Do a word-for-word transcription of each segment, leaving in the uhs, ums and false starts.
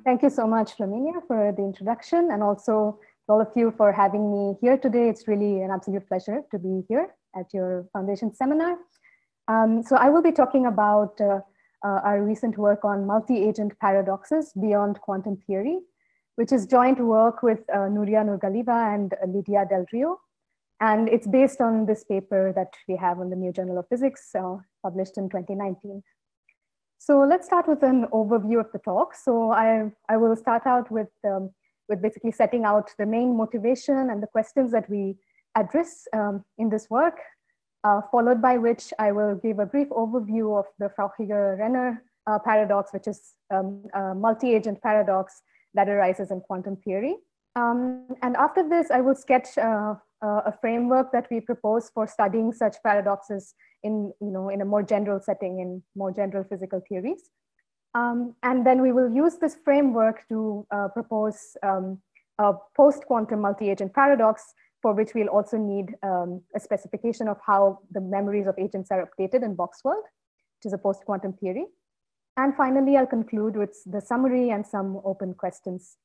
thank you so much, Flaminia, for the introduction, and also all of you for having me here today. It's really an absolute pleasure to be here at your foundation seminar. Um, so I will be talking about uh, uh, our recent work on multi-agent paradoxes beyond quantum theory, which is joint work with uh, Nuria Nurgaliva and uh, Lydia Del Rio. And it's based on this paper that we have on the New Journal of Physics, uh, published in twenty nineteen. So let's start with an overview of the talk. So I, I will start out with, um, with basically setting out the main motivation and the questions that we address um, in this work, uh, followed by which I will give a brief overview of the Frauchiger-Renner uh, paradox, which is um, a multi-agent paradox that arises in quantum theory. Um, and after this, I will sketch uh, uh, a framework that we propose for studying such paradoxes in, you know, in a more general setting, in more general physical theories. Um, and then we will use this framework to uh, propose um, a post-quantum multi-agent paradox, for which we'll also need um, a specification of how the memories of agents are updated in Box-World, which is a post-quantum theory. And finally, I'll conclude with the summary and some open questions.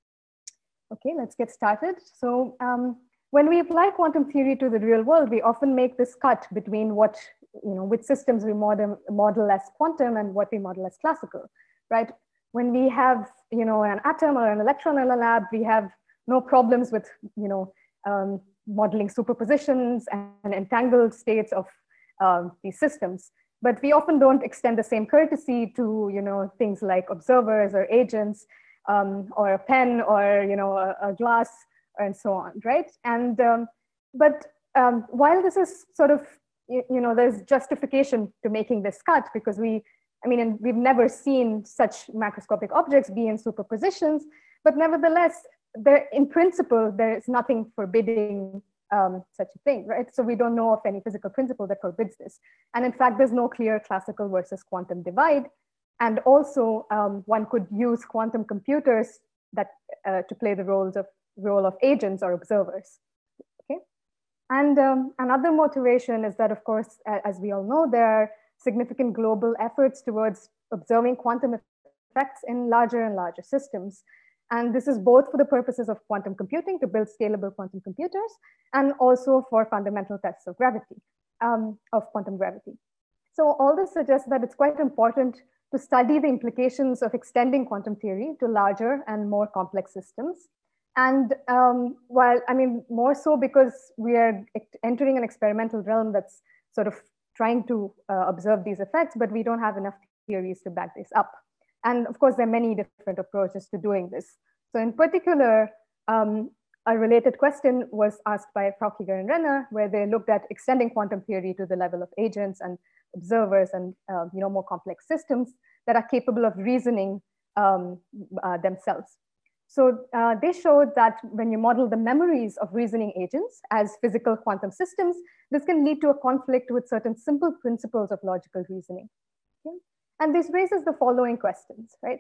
Okay, let's get started. So um, when we apply quantum theory to the real world, we often make this cut between what, you know, which systems we model, model as quantum and what we model as classical, right? When we have, you know, an atom or an electron in a lab, we have no problems with, you know, um, modeling superpositions and entangled states of um, these systems. But we often don't extend the same courtesy to, you know, things like observers or agents, um, or a pen, or, you know, a, a glass, and so on, right? And um, but um, while this is sort of, you, you know, there's justification to making this cut, because we, I mean, and we've never seen such macroscopic objects be in superpositions, but nevertheless, there, in principle, there is nothing forbidding um, such a thing, right? So we don't know of any physical principle that forbids this. And in fact, there's no clear classical versus quantum divide. And also, um, one could use quantum computers that uh, to play the roles of role of agents or observers. Okay, and um, another motivation is that, of course, as we all know, there are significant global efforts towards observing quantum effects in larger and larger systems. And this is both for the purposes of quantum computing, to build scalable quantum computers, and also for fundamental tests of gravity, um, of quantum gravity. So all this suggests that it's quite important to study the implications of extending quantum theory to larger and more complex systems. And um, while, I mean, more so because we are entering an experimental realm that's sort of trying to uh, observe these effects, but we don't have enough theories to back this up. And of course, there are many different approaches to doing this. So in particular, um, a related question was asked by Frauchiger and Renner, where they looked at extending quantum theory to the level of agents and observers and uh, you know, more complex systems that are capable of reasoning um, uh, themselves. So uh, they showed that when you model the memories of reasoning agents as physical quantum systems, this can lead to a conflict with certain simple principles of logical reasoning. Okay? And this raises the following questions, right?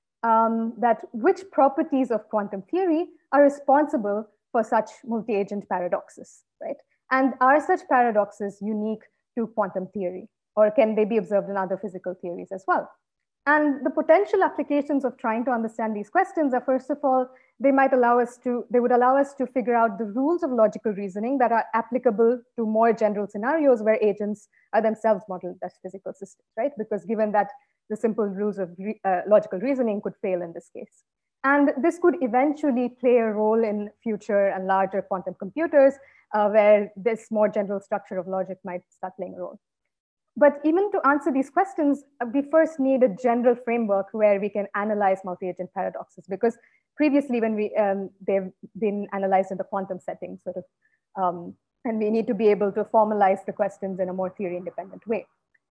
Um, that which properties of quantum theory are responsible for such multi-agent paradoxes, right? And are such paradoxes unique to quantum theory, or can they be observed in other physical theories as well? And the potential applications of trying to understand these questions are, first of all, they might allow us to, they would allow us to figure out the rules of logical reasoning that are applicable to more general scenarios where agents are themselves modeled as physical systems, right? Because given that the simple rules of re, uh, logical reasoning could fail in this case. And this could eventually play a role in future and larger quantum computers, uh, where this more general structure of logic might start playing a role. But even to answer these questions, we first need a general framework where we can analyze multi-agent paradoxes, because previously when we, um, they've been analyzed in the quantum setting, sort of, um, and we need to be able to formalize the questions in a more theory-independent way.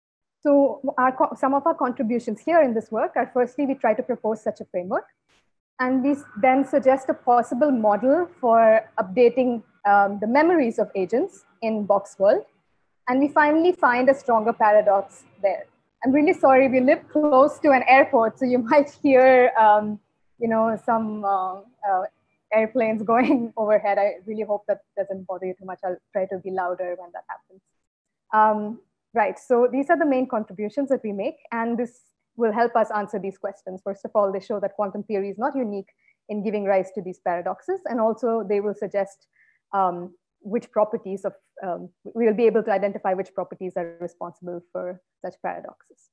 So our, some of our contributions here in this work are, firstly, we try to propose such a framework. And we then suggest a possible model for updating um, the memories of agents in Box-World. And we finally find a stronger paradox there. I'm really sorry, we live close to an airport, so you might hear, um, you know, some uh, uh, airplanes going overhead. I really hope that doesn't bother you too much. I'll try to be louder when that happens. Um, right, so these are the main contributions that we make. And this will help us answer these questions. First of all, they show that quantum theory is not unique in giving rise to these paradoxes. And also they will suggest um, which properties of, um, we will be able to identify which properties are responsible for such paradoxes.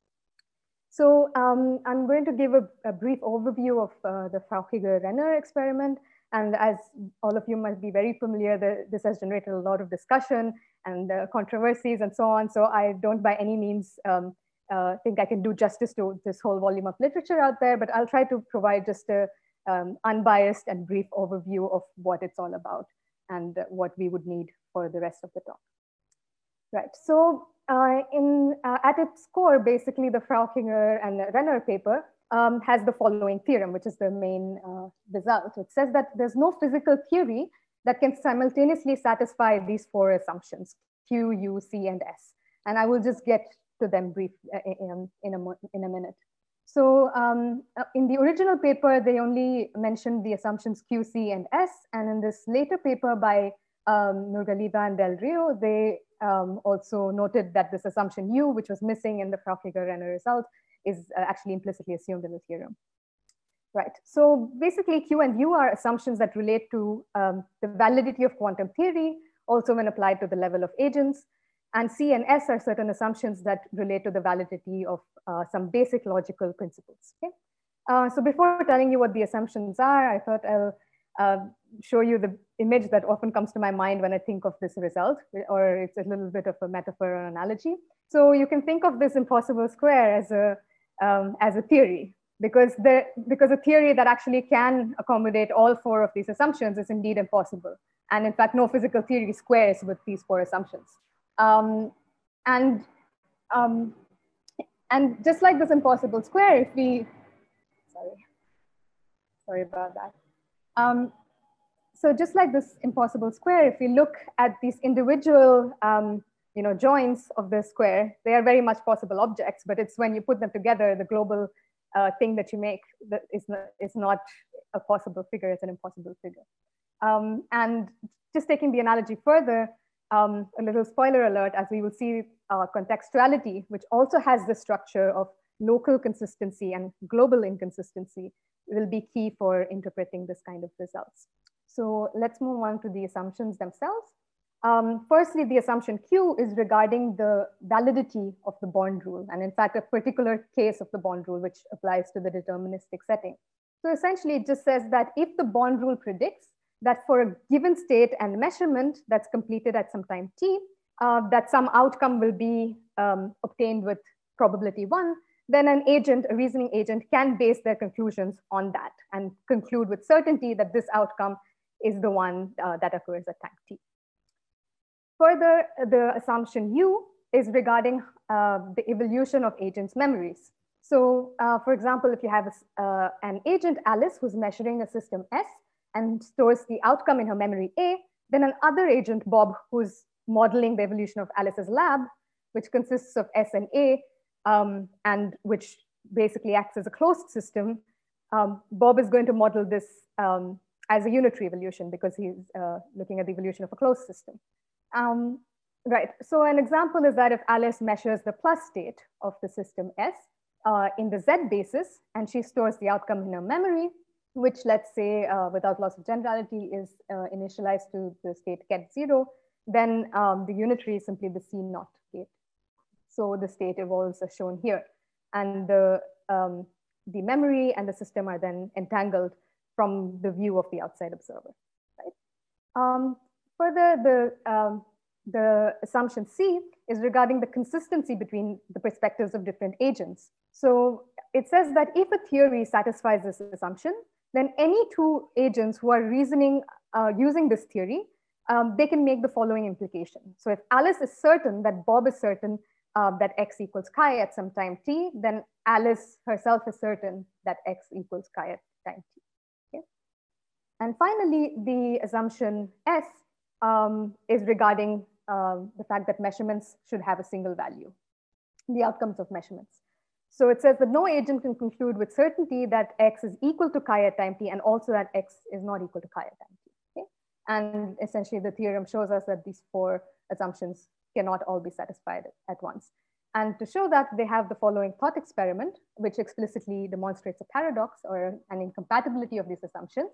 So um, I'm going to give a, a brief overview of uh, the Frauchiger-Renner experiment. And as all of you must be very familiar, the, this has generated a lot of discussion and uh, controversies and so on. So I don't by any means um, uh, think I can do justice to this whole volume of literature out there, but I'll try to provide just a um, unbiased and brief overview of what it's all about and what we would need for the rest of the talk. Right, so uh, in, uh, at its core, basically the Frauchiger and Renner paper um, has the following theorem, which is the main uh, result. It says that there's no physical theory that can simultaneously satisfy these four assumptions, Q, U, C, and S. And I will just get to them brief uh, in, in, a, in a minute. So um, in the original paper, they only mentioned the assumptions Q, C, and S. And in this later paper by um, Nurgalida and Del Rio, they um, also noted that this assumption U, which was missing in the Frauchiger-Renner result, is uh, actually implicitly assumed in the theorem. Right, so basically Q and U are assumptions that relate to um, the validity of quantum theory, also when applied to the level of agents. And C and S are certain assumptions that relate to the validity of uh, some basic logical principles. Okay? Uh, so before telling you what the assumptions are, I thought I'll uh, show you the image that often comes to my mind when I think of this result, or it's a little bit of a metaphor or analogy. So you can think of this impossible square as a, um, as a theory, because, the, because a theory that actually can accommodate all four of these assumptions is indeed impossible. And in fact, no physical theory squares with these four assumptions. Um, and, um, and just like this impossible square, if we, sorry, sorry about that. Um, so just like this impossible square, if we look at these individual um, you know, joints of the square, they are very much possible objects, but it's when you put them together, the global uh, thing that you make that is not, is not a possible figure, it's an impossible figure. Um, and just taking the analogy further, um, a little spoiler alert, as we will see, uh, contextuality, which also has the structure of local consistency and global inconsistency, will be key for interpreting this kind of results. So let's move on to the assumptions themselves. Um, firstly, the assumption Q is regarding the validity of the Bond rule, and in fact, a particular case of the Bond rule, which applies to the deterministic setting. So essentially, it just says that if the Bond rule predicts that for a given state and measurement that's completed at some time t, uh, that some outcome will be um, obtained with probability one, then an agent, a reasoning agent, can base their conclusions on that and conclude with certainty that this outcome is the one uh, that occurs at time t. Further, the assumption U is regarding uh, the evolution of agents' memories. So uh, for example, if you have a, uh, an agent Alice who's measuring a system S and stores the outcome in her memory A, then another agent Bob who's modeling the evolution of Alice's lab, which consists of S and A, um, and which basically acts as a closed system. Um, Bob is going to model this um, as a unitary evolution because he's uh, looking at the evolution of a closed system. Um, right, so an example is that if Alice measures the plus state of the system S uh, in the Z basis, and she stores the outcome in her memory, which let's say uh, without loss of generality is uh, initialized to the state get zero, then um, the unitary is simply the C naught gate. So the state evolves as shown here. And the, um, the memory and the system are then entangled from the view of the outside observer, right? Um, further, the, um, the assumption C is regarding the consistency between the perspectives of different agents. So it says that if a theory satisfies this assumption, then any two agents who are reasoning uh, using this theory, um, they can make the following implication. So if Alice is certain that Bob is certain uh, that X equals chi at some time t, then Alice herself is certain that X equals chi at time t. Okay? And finally, the assumption S um, is regarding uh, the fact that measurements should have a single value, the outcomes of measurements. So it says that no agent can conclude with certainty that X is equal to chi at time t, and also that X is not equal to chi at time t. Okay? And essentially the theorem shows us that these four assumptions cannot all be satisfied at once. And to show that, they have the following thought experiment, which explicitly demonstrates a paradox or an incompatibility of these assumptions.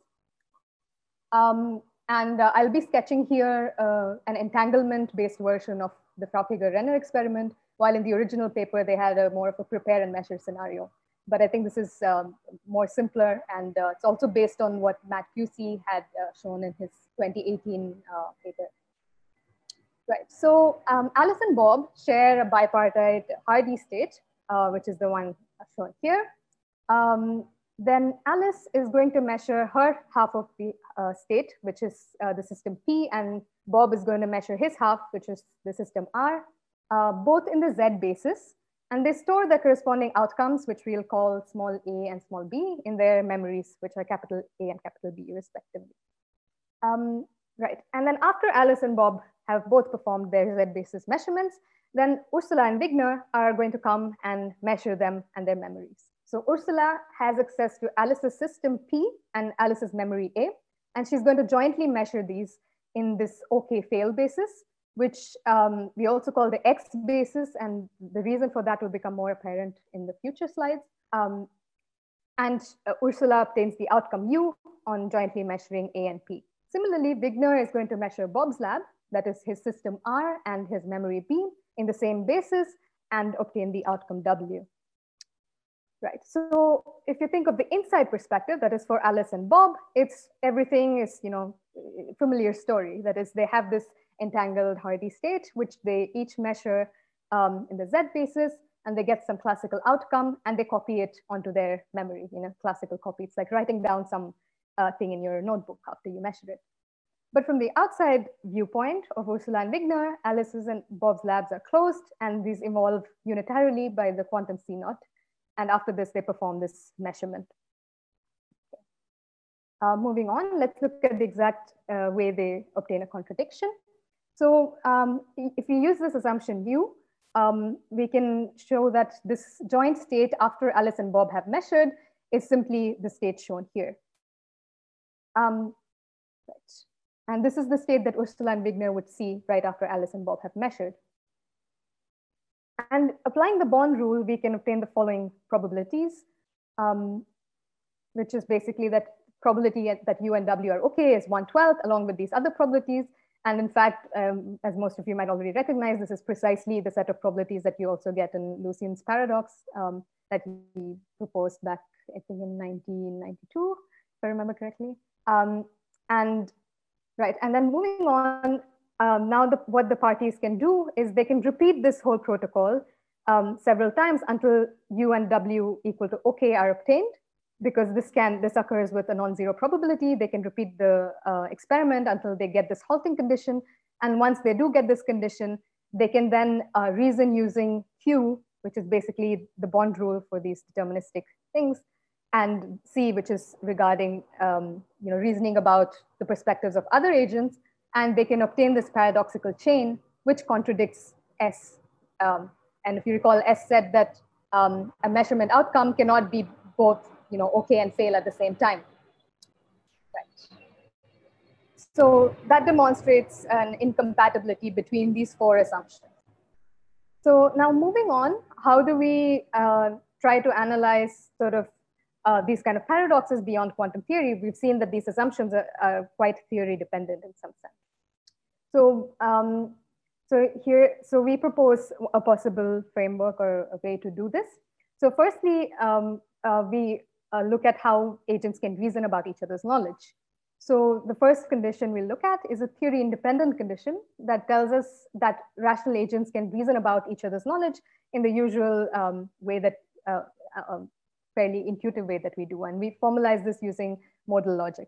Um, and uh, I'll be sketching here uh, an entanglement-based version of the Fraufiger-Renner experiment, while in the original paper, they had a more of a prepare and measure scenario. But I think this is um, more simpler, and uh, it's also based on what Matt Pusey had uh, shown in his twenty eighteen uh, paper. Right, so um, Alice and Bob share a bipartite Hardy state, uh, which is the one shown here. Um, then Alice is going to measure her half of the uh, state, which is uh, the system P, and Bob is going to measure his half, which is the system R, uh, both in the Z basis. And they store the corresponding outcomes, which we'll call small a and small b, in their memories, which are capital A and capital B, respectively. Um, right, and then after Alice and Bob have both performed their Z basis measurements, then Ursula and Wigner are going to come and measure them and their memories. So Ursula has access to Alice's system P and Alice's memory A, and she's going to jointly measure these in this OK fail basis, which um, we also call the X basis, and the reason for that will become more apparent in the future slides. Um, and uh, Ursula obtains the outcome U on jointly measuring A and P. Similarly, Wigner is going to measure Bob's lab, that is his system R and his memory B, in the same basis, and obtain the outcome W. Right, so if you think of the inside perspective, that is for Alice and Bob, it's everything is, you know, familiar story. That is, they have this entangled Hardy state, which they each measure um, in the Z basis, and they get some classical outcome, and they copy it onto their memory, you know, classical copy. It's like writing down some uh, thing in your notebook after you measure it. But from the outside viewpoint of Ursula and Wigner, Alice's and Bob's labs are closed, and these evolve unitarily by the quantum C naught. And after this, they perform this measurement. Uh, moving on, let's look at the exact uh, way they obtain a contradiction. So um, if we use this assumption U, um, we can show that this joint state after Alice and Bob have measured is simply the state shown here. Um, right. And this is the state that Ursula and Wigner would see right after Alice and Bob have measured. And applying the Bond rule, we can obtain the following probabilities, um, which is basically that probability that U and W are okay is one twelfth, along with these other probabilities. And in fact, um, as most of you might already recognize, this is precisely the set of probabilities that you also get in Lucian's paradox um, that he proposed back, I think, in nineteen ninety-two, if I remember correctly. Um, and right, and then moving on, um, now the, what the parties can do is they can repeat this whole protocol um, several times until U and W equal to OK are obtained. Because this can this occurs with a non-zero probability, they can repeat the uh, experiment until they get this halting condition. And once they do get this condition, they can then uh, reason using Q, which is basically the Bond rule for these deterministic things, and C, which is regarding um, you know, reasoning about the perspectives of other agents. And they can obtain this paradoxical chain, which contradicts S. Um, and if you recall, S said that um, a measurement outcome cannot be both, you know, okay and fail at the same time. Right. So that demonstrates an incompatibility between these four assumptions. So now moving on, how do we uh, try to analyze sort of uh, these kind of paradoxes beyond quantum theory? We've seen that these assumptions are, are quite theory dependent in some sense. So, um, so here, so we propose a possible framework or a way to do this. So firstly, um, uh, we Uh, look at how agents can reason about each other's knowledge. So the first condition we'll look at is a theory independent condition that tells us that rational agents can reason about each other's knowledge in the usual um, way that, uh, uh, fairly intuitive way that we do. And we formalize this using modal logic.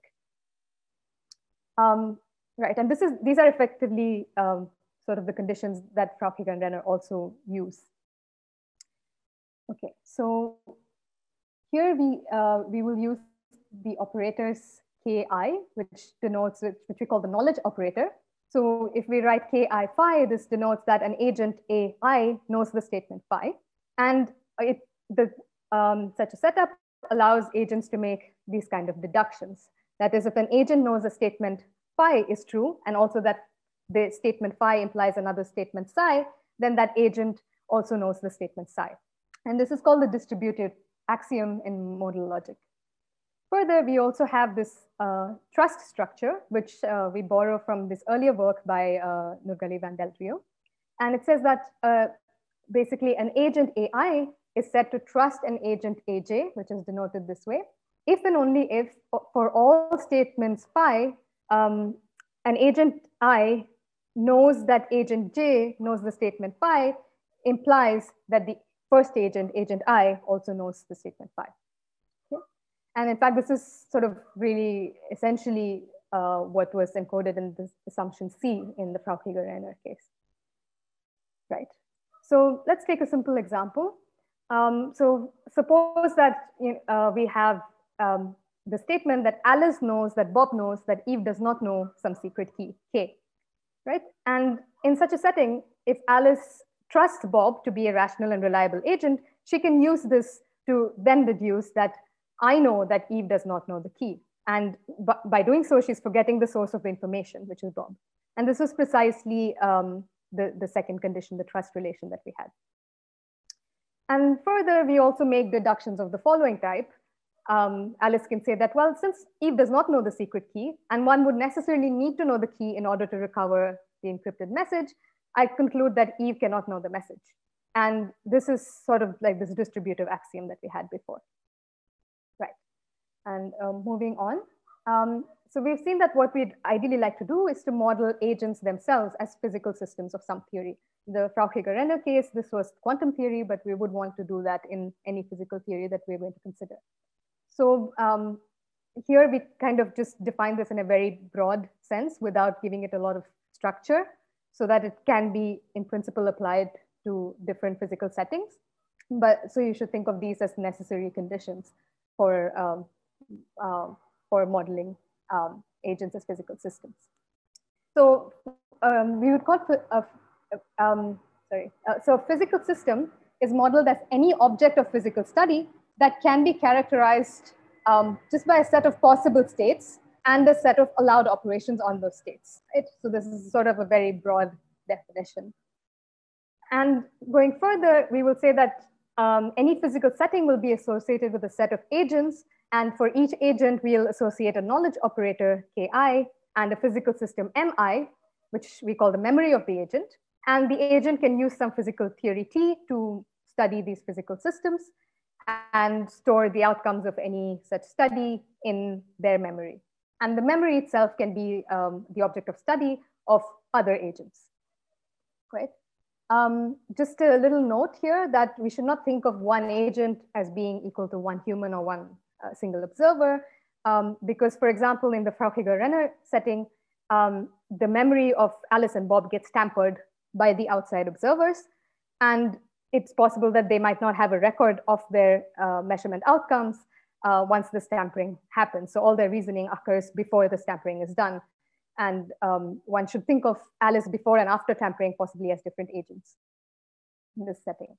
Um, right, and this is, these are effectively um, sort of the conditions that Fraufiger and Renner also use. Okay, so here we, uh, we will use the operators Ki, which denotes, which we call the knowledge operator. So if we write Ki phi, this denotes that an agent Ai knows the statement phi. And it, the, um, such a setup allows agents to make these kind of deductions. That is, if an agent knows a statement phi is true, and also that the statement phi implies another statement psi, then that agent also knows the statement psi. And this is called the distributive axiom in modal logic. Further, we also have this uh, trust structure, which uh, we borrow from this earlier work by uh, Nurgali van Del Rio. And it says that uh, basically an agent A I is said to trust an agent A J, which is denoted this way, if and only if for all statements phi, um, an agent I knows that agent J knows the statement phi, implies that the first agent, agent I, also knows the statement phi. Okay? And in fact, this is sort of really essentially uh, what was encoded in this assumption C in the Frauchiger-Renner case. Right. So let's take a simple example. Um, so suppose that you know, uh, we have um, the statement that Alice knows that Bob knows that Eve does not know some secret key, K. Right. And in such a setting, if Alice trusts Bob to be a rational and reliable agent, she can use this to then deduce that I know that Eve does not know the key. And by doing so, she's forgetting the source of the information, which is Bob. And this was precisely um, the, the second condition, the trust relation that we had. And further, we also make deductions of the following type. Um, Alice can say that, well, since Eve does not know the secret key, and one would necessarily need to know the key in order to recover the encrypted message, I conclude that Eve cannot know the message. And this is sort of like this distributive axiom that we had before. Right. And um, moving on. Um, so we've seen that what we'd ideally like to do is to model agents themselves as physical systems of some theory. The Frauchiger-Renner case, this was quantum theory, but we would want to do that in any physical theory that we're going to consider. So um, here we kind of just define this in a very broad sense without giving it a lot of structure so that it can be in principle applied to different physical settings. But so you should think of these as necessary conditions for, um, uh, for modeling um, agents as physical systems. So um, we would call a, um, sorry, uh, so a physical system is modeled as any object of physical study that can be characterized um, just by a set of possible states and a set of allowed operations on those states. Right? So this is sort of a very broad definition. And going further, we will say that um, any physical setting will be associated with a set of agents. And for each agent, we'll associate a knowledge operator, K I, and a physical system, M I, which we call the memory of the agent. And the agent can use some physical theory T to study these physical systems and store the outcomes of any such study in their memory. And the memory itself can be um, the object of study of other agents, right? Um, just a little note here that we should not think of one agent as being equal to one human or one uh, single observer, um, because, for example, in the Frauchiger-Renner setting, um, the memory of Alice and Bob gets tampered by the outside observers, and it's possible that they might not have a record of their uh, measurement outcomes uh, once the tampering happens. So all their reasoning occurs before the tampering is done. And um, one should think of Alice before and after tampering possibly as different agents in this setting.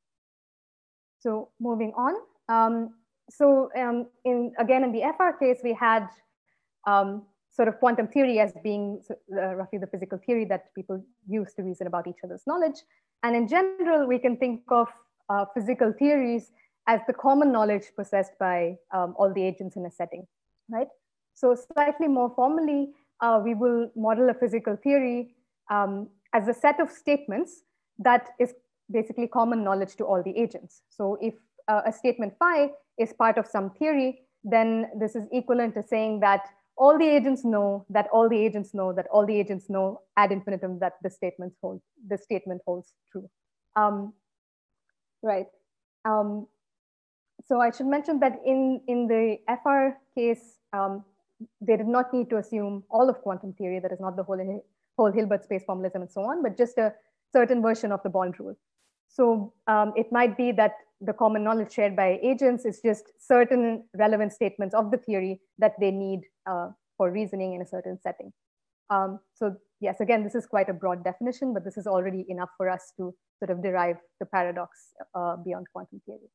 So moving on. Um, so um, in, again, in the F R case, we had um, sort of quantum theory as being uh, roughly the physical theory that people use to reason about each other's knowledge. And in general, we can think of uh, physical theories as the common knowledge possessed by um, all the agents in a setting, right? So slightly more formally, uh, we will model a physical theory um, as a set of statements that is basically common knowledge to all the agents. So if uh, a statement phi is part of some theory, then this is equivalent to saying that all the agents know that all the agents know that all the agents know ad infinitum that the statements hold, the statement holds true. Um, right. Um, so I should mention that in, in the F R case, um, they did not need to assume all of quantum theory, that is not the whole, whole Hilbert space formalism and so on, but just a certain version of the Bond rule. So um, it might be that the common knowledge shared by agents is just certain relevant statements of the theory that they need uh, for reasoning in a certain setting. Um, so yes, again, this is quite a broad definition, but this is already enough for us to sort of derive the paradox uh, beyond quantum theory.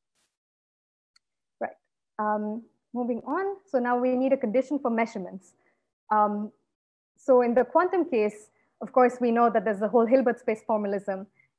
Right. Um, moving on. So now we need a condition for measurements. Um, so in the quantum case, of course, we know that there's a whole Hilbert space formalism.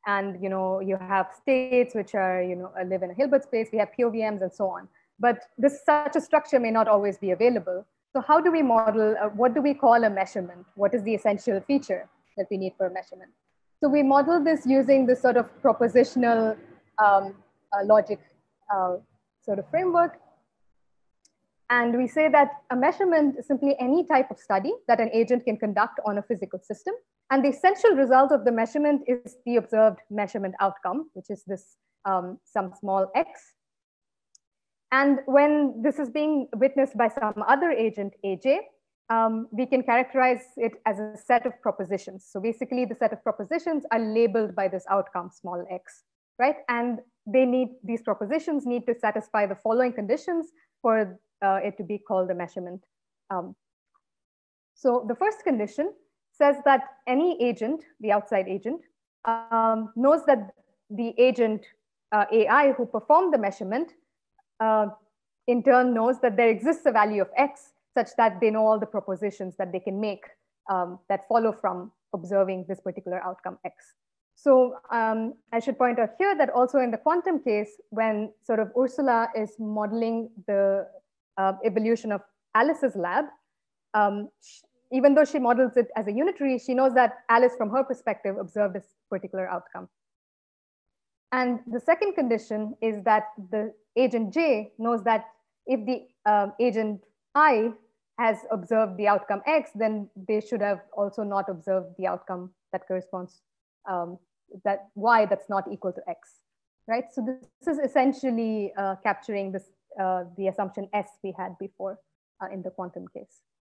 And, you know, you have states which are, you know, live in a Hilbert space, we have P O V Ms and so on. But this such a structure may not always be available. So how do we model, uh, what do we call a measurement? What is the essential feature that we need for a measurement? So we model this using this sort of propositional um, uh, logic uh, sort of framework. And we say that a measurement is simply any type of study that an agent can conduct on a physical system. And the essential result of the measurement is the observed measurement outcome, which is this um, some small x. And when this is being witnessed by some other agent, A J, um, we can characterize it as a set of propositions. So basically the set of propositions are labeled by this outcome, small x, right? And they need, these propositions need to satisfy the following conditions for uh, it to be called a measurement. Um, so the first condition says that any agent, the outside agent, um, knows that the agent uh, A I who performed the measurement uh, in turn knows that there exists a value of x such that they know all the propositions that they can make um, that follow from observing this particular outcome x. So um, I should point out here that also in the quantum case, when sort of Ursula is modeling the uh, evolution of Alice's lab, um, even though she models it as a unitary, she knows that Alice, from her perspective, observed this particular outcome. And the second condition is that the agent J knows that if the uh, agent I has observed the outcome X, then they should have also not observed the outcome that corresponds um, that Y that's not equal to X, right? So this is essentially uh, capturing this, uh, the assumption S we had before uh, in the quantum case.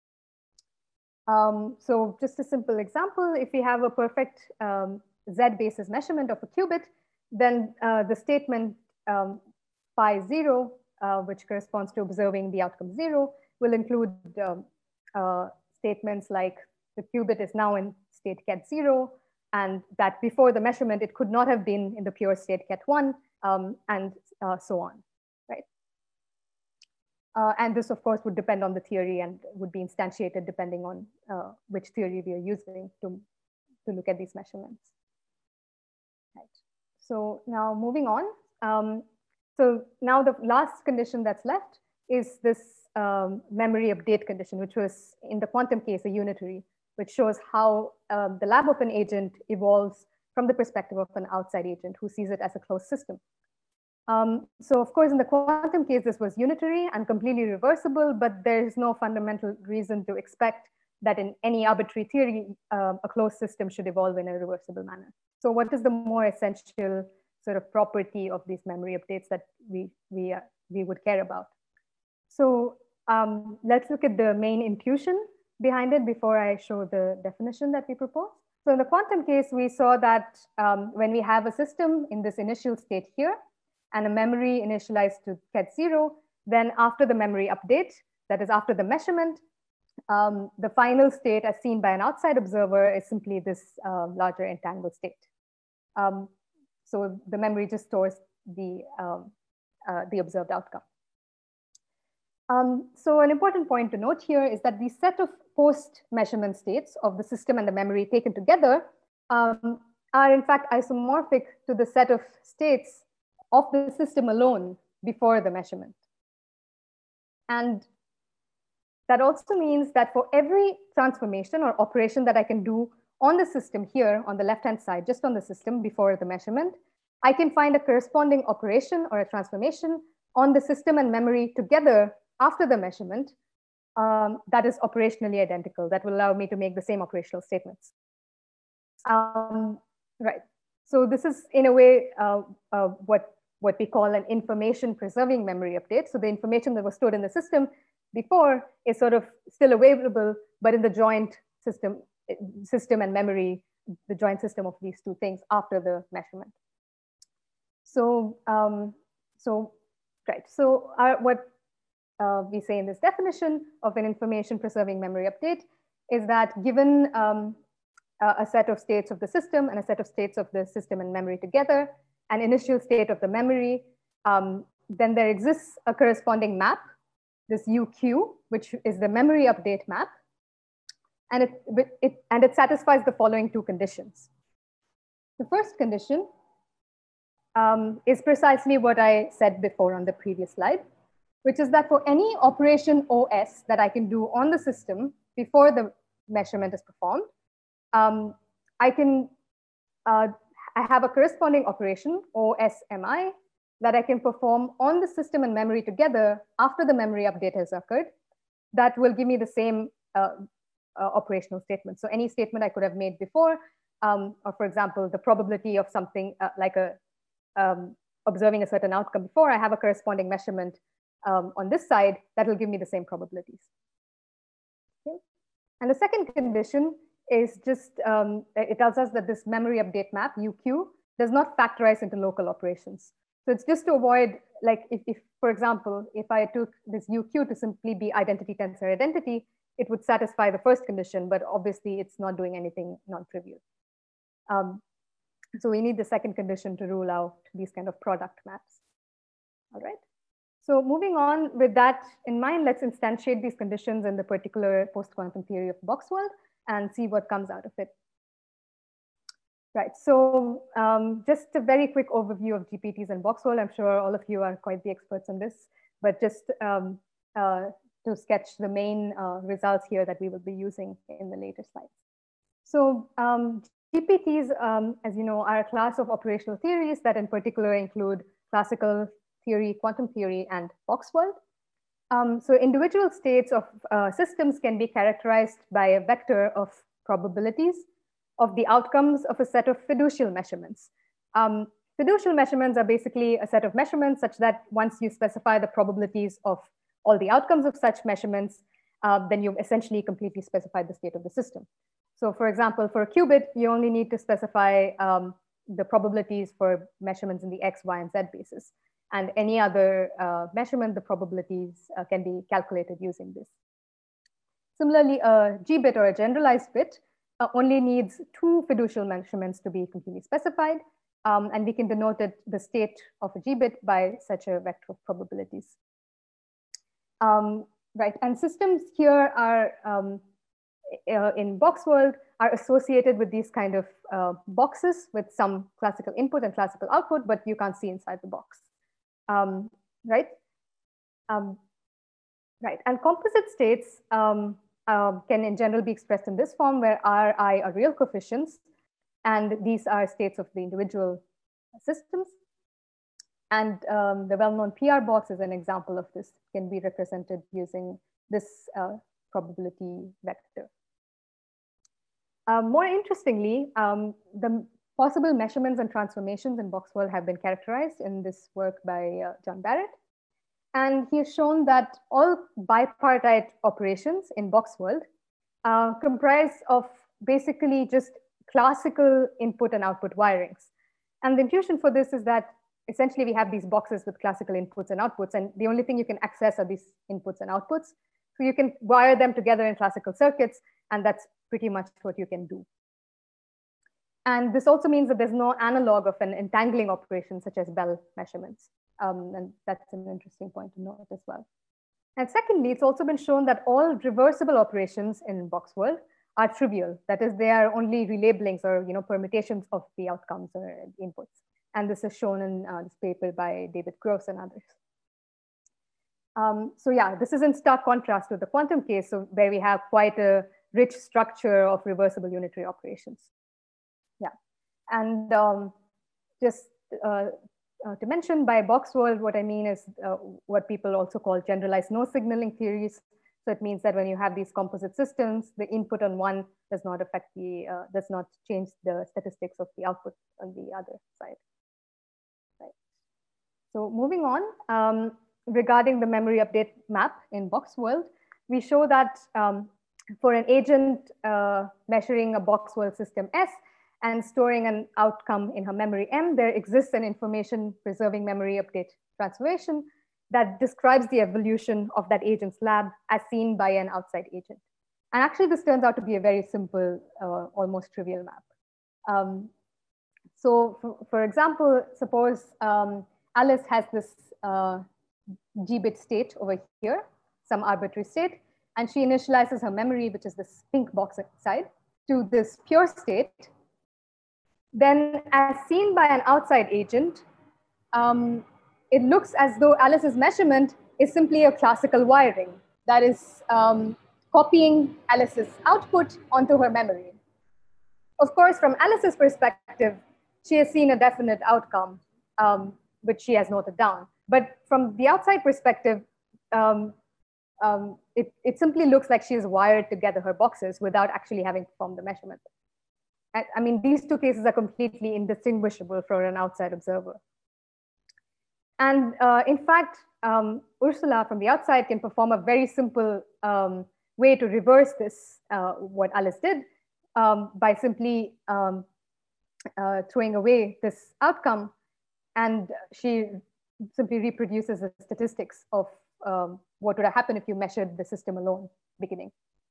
Um, so just a simple example, if we have a perfect um, Z basis measurement of a qubit, then uh, the statement um, phi zero, uh, which corresponds to observing the outcome zero, will include um, uh, statements like the qubit is now in state ket zero, and that before the measurement, it could not have been in the pure state ket one, um, and uh, so on, right? Uh, and this, of course, would depend on the theory and would be instantiated depending on uh, which theory we are using to, to look at these measurements. Right. So now moving on. Um, so now the last condition that's left is this um, memory update condition, which was in the quantum case a unitary, which shows how um, the lab open agent evolves from the perspective of an outside agent who sees it as a closed system. Um, so of course, in the quantum case, this was unitary and completely reversible, but there's no fundamental reason to expect that in any arbitrary theory, uh, a closed system should evolve in a reversible manner. So what is the more essential sort of property of these memory updates that we, we, uh, we would care about? So um, let's look at the main intuition behind it before I show the definition that we propose. So in the quantum case, we saw that um, when we have a system in this initial state here, and a memory initialized to ket zero, then after the memory update, that is after the measurement, um, the final state as seen by an outside observer is simply this uh, larger entangled state. Um, so the memory just stores the, um, uh, the observed outcome. Um, so an important point to note here is that the set of post-measurement states of the system and the memory taken together um, are in fact isomorphic to the set of states of the system alone before the measurement. And that also means that for every transformation or operation that I can do on the system here on the left-hand side, just on the system before the measurement, I can find a corresponding operation or a transformation on the system and memory together after the measurement um, that is operationally identical, that will allow me to make the same operational statements. Um, right. So this is in a way uh, uh, what what we call an information preserving memory update. So the information that was stored in the system before is sort of still available, but in the joint system, system and memory, the joint system of these two things after the measurement. So, um, so right. So our, what uh, we say in this definition of an information preserving memory update is that given um, a set of states of the system and a set of states of the system and memory together, an initial state of the memory, um, then there exists a corresponding map, this U Q, which is the memory update map, and it, it, and it satisfies the following two conditions. The first condition um, is precisely what I said before on the previous slide, which is that for any operation O S that I can do on the system before the measurement is performed, um, I can, uh, I have a corresponding operation, O S M I, that I can perform on the system and memory together after the memory update has occurred. That will give me the same uh, uh, operational statement. So any statement I could have made before, um, or for example, the probability of something uh, like a um, observing a certain outcome before, I have a corresponding measurement um, on this side that will give me the same probabilities. Okay. And the second condition is just, um, it tells us that this memory update map, U Q, does not factorize into local operations. So it's just to avoid, like if, if for example, if I took this U Q to simply be identity tensor identity, it would satisfy the first condition, but obviously it's not doing anything non-trivial. Um, so we need the second condition to rule out these kind of product maps. All right. So moving on with that in mind, let's instantiate these conditions in the particular post-quantum theory of box world and see what comes out of it. Right, so um, just a very quick overview of G P Ts and box world. I'm sure all of you are quite the experts on this, but just um, uh, to sketch the main uh, results here that we will be using in the later slides. So um, G P Ts, um, as you know, are a class of operational theories that in particular include classical theory, quantum theory, and box world. Um, so individual states of uh, systems can be characterized by a vector of probabilities of the outcomes of a set of fiducial measurements. Um, fiducial measurements are basically a set of measurements such that once you specify the probabilities of all the outcomes of such measurements, uh, then you've essentially completely specified the state of the system. So for example, for a qubit, you only need to specify um, the probabilities for measurements in the X, Y, and Z basis. And any other uh, measurement, the probabilities uh, can be calculated using this. Similarly, a G-bit or a generalized bit uh, only needs two fiducial measurements to be completely specified. Um, and we can denote it, the state of a G-bit by such a vector of probabilities. Um, right, and systems here are, um, uh, in box world, are associated with these kind of uh, boxes with some classical input and classical output, but you can't see inside the box. Um, right? Um, right, and composite states um, uh, can in general be expressed in this form where R, I are real coefficients, and these are states of the individual systems. And um, the well-known P R box is an example of this, can be represented using this uh, probability vector. Uh, more interestingly, um, the possible measurements and transformations in box world have been characterized in this work by uh, John Barrett. And he has shown that all bipartite operations in box world uh, comprise of basically just classical input and output wirings. And the intuition for this is that essentially we have these boxes with classical inputs and outputs, and the only thing you can access are these inputs and outputs. So you can wire them together in classical circuits, and that's pretty much what you can do. And this also means that there's no analog of an entangling operation such as Bell measurements. Um, and that's an interesting point to note as well. And secondly, it's also been shown that all reversible operations in box world are trivial. That is, they are only relabelings or you know, permutations of the outcomes or inputs. And this is shown in uh, this paper by David Gross and others. Um, so yeah, this is in stark contrast with the quantum case, so where we have quite a rich structure of reversible unitary operations. Yeah, and um, just uh, uh, to mention by box world, what I mean is uh, what people also call generalized no signaling theories. So it means that when you have these composite systems, the input on one does not affect the, uh, does not change the statistics of the output on the other side. Right. So moving on, um, regarding the memory update map in box world, we show that um, for an agent uh, measuring a box world system S and storing an outcome in her memory M, there exists an information preserving memory update transformation that describes the evolution of that agent's lab as seen by an outside agent. And actually this turns out to be a very simple, uh, almost trivial map. Um, so for, for example, suppose um, Alice has this uh, G-bit state over here, some arbitrary state, and she initializes her memory, which is this pink box inside, to this pure state, then as seen by an outside agent, um, it looks as though Alice's measurement is simply a classical wiring, that is um, copying Alice's output onto her memory. Of course, from Alice's perspective, she has seen a definite outcome, um, which she has noted down. But from the outside perspective, um, um, it, it simply looks like she is wired together her boxes without actually having performed the measurement. I, I mean, these two cases are completely indistinguishable for an outside observer. And uh, in fact, um, Ursula from the outside can perform a very simple um, way to reverse this, uh, what Alice did, um, by simply um, uh, throwing away this outcome. And she simply reproduces the statistics of um, what would have happened if you measured the system alone beginning.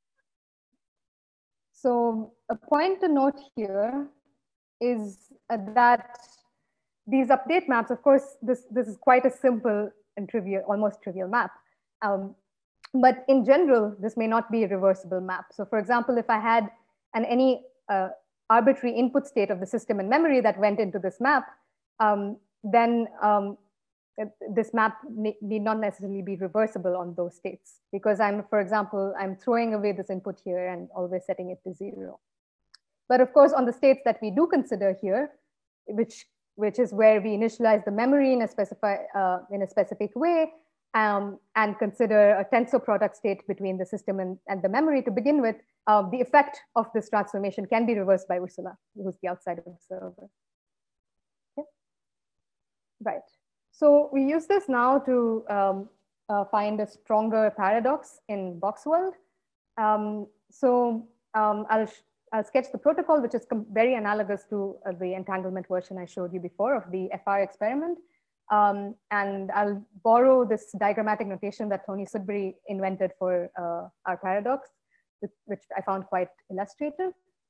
So a point to note here is uh, that these update maps, of course, this, this is quite a simple and trivial, almost trivial map. Um, but in general, this may not be a reversible map. So for example, if I had an any uh, arbitrary input state of the system in memory that went into this map, um, then um, this map need not necessarily be reversible on those states, because I'm, for example, I'm throwing away this input here and always setting it to zero. But of course, on the states that we do consider here, which which is where we initialize the memory in a, specify, uh, in a specific way, um, and consider a tensor product state between the system and, and the memory to begin with, uh, the effect of this transformation can be reversed by Ursula, who's the outside observer. Okay. Right. So we use this now to um, uh, find a stronger paradox in Boxworld. Um, so um, I'll I'll sketch the protocol, which is very analogous to uh, the entanglement version I showed you before of the F R experiment. Um, and I'll borrow this diagrammatic notation that Tony Sudbury invented for uh, our paradox, which, which I found quite illustrative.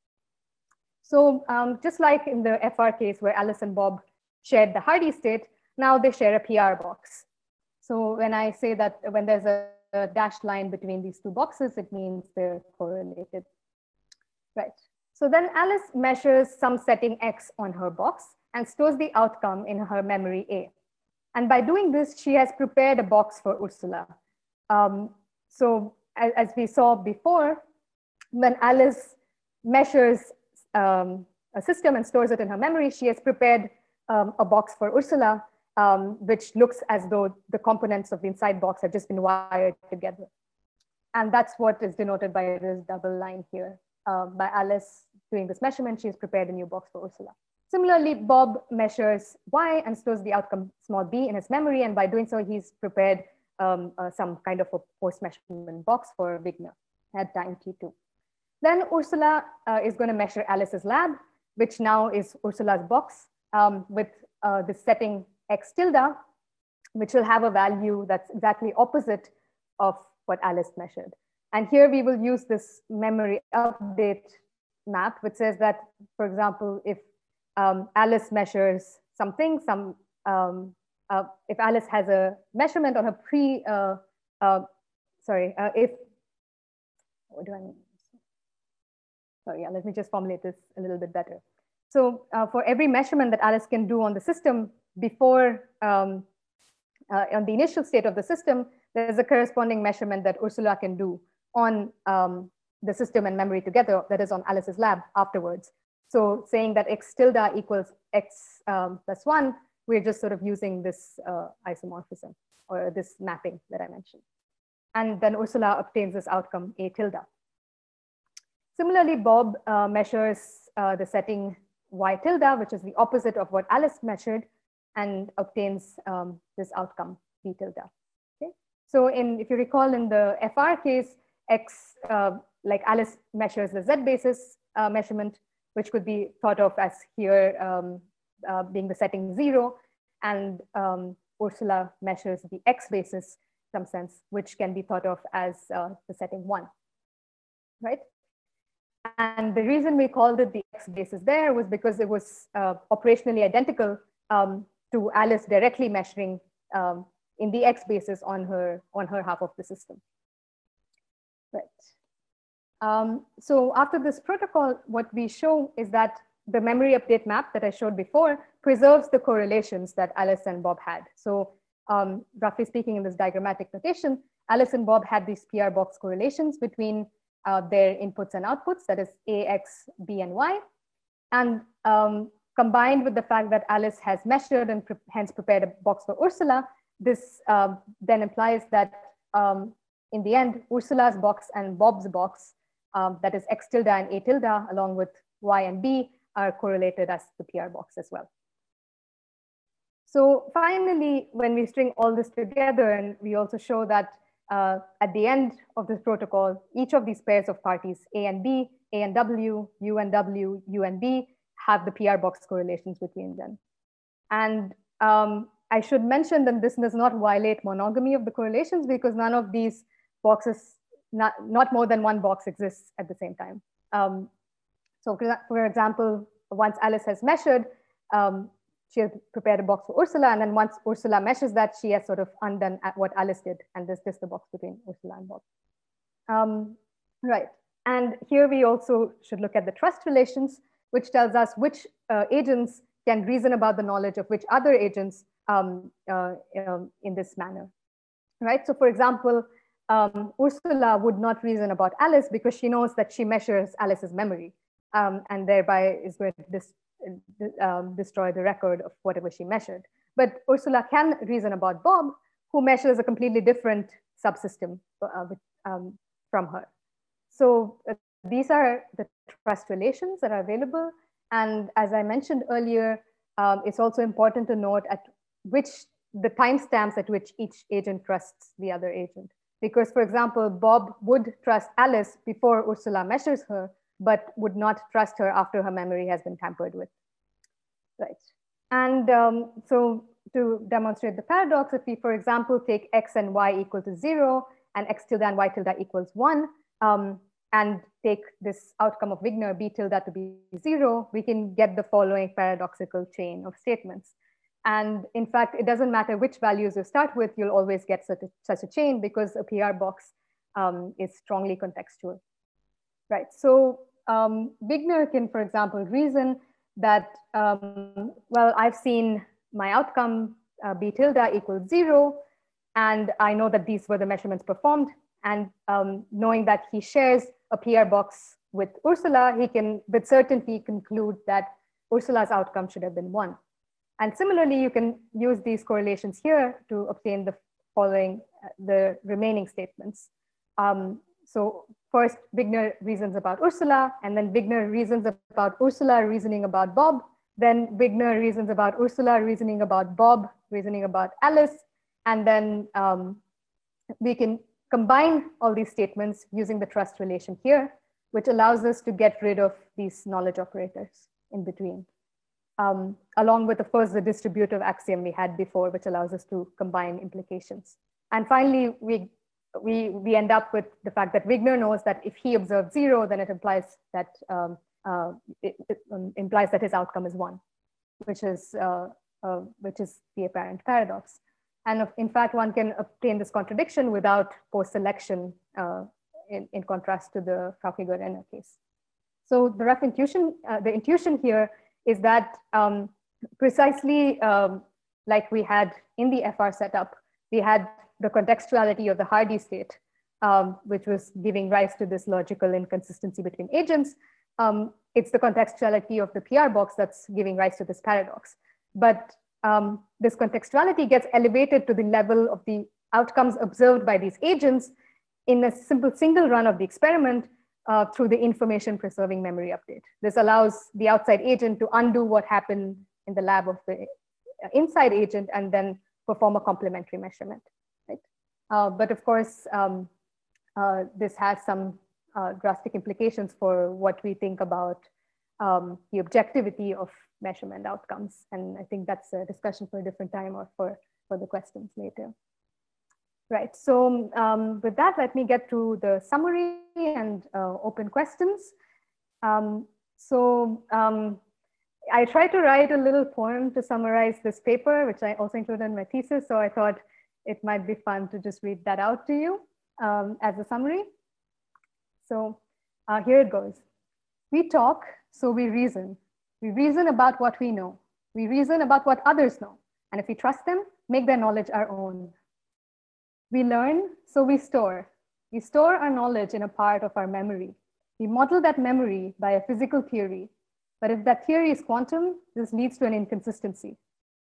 So um, just like in the F R case where Alice and Bob shared the Hardy state, now they share a P R box. So when I say that when there's a, a dashed line between these two boxes, it means they're correlated. Right. So then Alice measures some setting X on her box and stores the outcome in her memory A. And by doing this, she has prepared a box for Ursula. Um, so as, as we saw before, when Alice measures um, a system and stores it in her memory, she has prepared um, a box for Ursula, um, which looks as though the components of the inside box have just been wired together. And that's what is denoted by this double line here. Uh, by Alice doing this measurement, she's prepared a new box for Ursula. Similarly, Bob measures Y and stores the outcome small b in his memory. And by doing so, he's prepared um, uh, some kind of a post-measurement box for Wigner at time t two. Then Ursula uh, is going to measure Alice's lab, which now is Ursula's box um, with uh, the setting X tilde, which will have a value that's exactly opposite of what Alice measured. And here we will use this memory update map, which says that, for example, if um, Alice measures something, some um, uh, if Alice has a measurement on her pre, uh, uh, sorry, uh, if, what do I mean? Sorry, yeah, let me just formulate this a little bit better. So uh, for every measurement that Alice can do on the system before, um, uh, on the initial state of the system, there's a corresponding measurement that Ursula can do on um, the system and memory together, that is on Alice's lab afterwards. So saying that X tilde equals X um, plus one, we're just sort of using this uh, isomorphism or this mapping that I mentioned. And then Ursula obtains this outcome A tilde. Similarly, Bob uh, measures uh, the setting Y tilde, which is the opposite of what Alice measured, and obtains um, this outcome B tilde. Okay? So in, if you recall in the F R case, X, uh, like Alice measures the Z basis uh, measurement, which could be thought of as here um, uh, being the setting zero, and um, Ursula measures the X basis, in some sense, which can be thought of as uh, the setting one, right? And the reason we called it the X basis there was because it was uh, operationally identical um, to Alice directly measuring um, in the X basis on her, on her half of the system. Right. Um, so after this protocol, what we show is that the memory update map that I showed before preserves the correlations that Alice and Bob had. So um, roughly speaking, in this diagrammatic notation, Alice and Bob had these P R box correlations between uh, their inputs and outputs, that is A, X, B, and Y. And um, combined with the fact that Alice has measured and pre hence prepared a box for Ursula, this uh, then implies that um, in the end, Ursula's box and Bob's box, um, that is X tilde and A tilde, along with Y and B, are correlated as the P R box as well. So finally, when we string all this together, and we also show that uh, at the end of this protocol, each of these pairs of parties, A and B, A and W, U and W, U and B, have the P R box correlations between them. And um, I should mention that this does not violate monogamy of the correlations, because none of these boxes, not, not more than one box exists at the same time. Um, so for example, once Alice has measured, um, she has prepared a box for Ursula, and then once Ursula measures that, she has sort of undone what Alice did, and this is the box between Ursula and Bob. Um, right, and here we also should look at the trust relations, which tells us which uh, agents can reason about the knowledge of which other agents um, uh, um, in this manner, right? So for example, um, Ursula would not reason about Alice because she knows that she measures Alice's memory, um, and thereby is going to dis um, destroy the record of whatever she measured. But Ursula can reason about Bob, who measures a completely different subsystem uh, um, from her. So uh, these are the trust relations that are available. And as I mentioned earlier, um, it's also important to note at which the timestamps at which each agent trusts the other agent. Because, for example, Bob would trust Alice before Ursula measures her, but would not trust her after her memory has been tampered with. Right. And um, so to demonstrate the paradox, if we, for example, take X and Y equal to zero and X tilde and Y tilde equals one, um, and take this outcome of Wigner, B tilde to be zero, we can get the following paradoxical chain of statements. And in fact, it doesn't matter which values you start with, you'll always get such a, such a chain because a P R box um, is strongly contextual. Right, so um, Wigner can, for example, reason that, um, well, I've seen my outcome uh, B tilde equals zero, and I know that these were the measurements performed, and um, knowing that he shares a P R box with Ursula, he can with certainty conclude that Ursula's outcome should have been one. And similarly, you can use these correlations here to obtain the following, uh, the remaining statements. Um, so first, Wigner reasons about Ursula, and then Wigner reasons about Ursula reasoning about Bob. Then Wigner reasons about Ursula reasoning about Bob, reasoning about Alice. And then um, we can combine all these statements using the trust relation here, which allows us to get rid of these knowledge operators in between. Um, along with, of course, the distributive axiom we had before, which allows us to combine implications. And finally, we, we, we end up with the fact that Wigner knows that if he observes zero, then it implies that, um, uh, it, it um, implies that his outcome is one, which is, uh, uh, which is the apparent paradox. And of, in fact, one can obtain this contradiction without post-selection uh, in, in contrast to the Frauchiger-Renner case. So the rough intuition, uh, the intuition here is that um, precisely um, like we had in the F R setup, we had the contextuality of the Hardy state, um, which was giving rise to this logical inconsistency between agents. Um, it's the contextuality of the P R box that's giving rise to this paradox. But um, this contextuality gets elevated to the level of the outcomes observed by these agents in a simple single run of the experiment, Uh, through the information preserving memory update. This allows the outside agent to undo what happened in the lab of the inside agent and then perform a complementary measurement. Right? Uh, but of course, um, uh, this has some uh, drastic implications for what we think about um, the objectivity of measurement outcomes. And I think that's a discussion for a different time or for, for the questions later. Right, so um, with that, let me get to the summary and uh, open questions. Um, so um, I tried to write a little poem to summarize this paper, which I also included in my thesis. So I thought it might be fun to just read that out to you um, as a summary. So uh, here it goes. We talk, so we reason. We reason about what we know. We reason about what others know. And if we trust them, make their knowledge our own. We learn, so we store. We store our knowledge in a part of our memory. We model that memory by a physical theory. But if that theory is quantum, this leads to an inconsistency.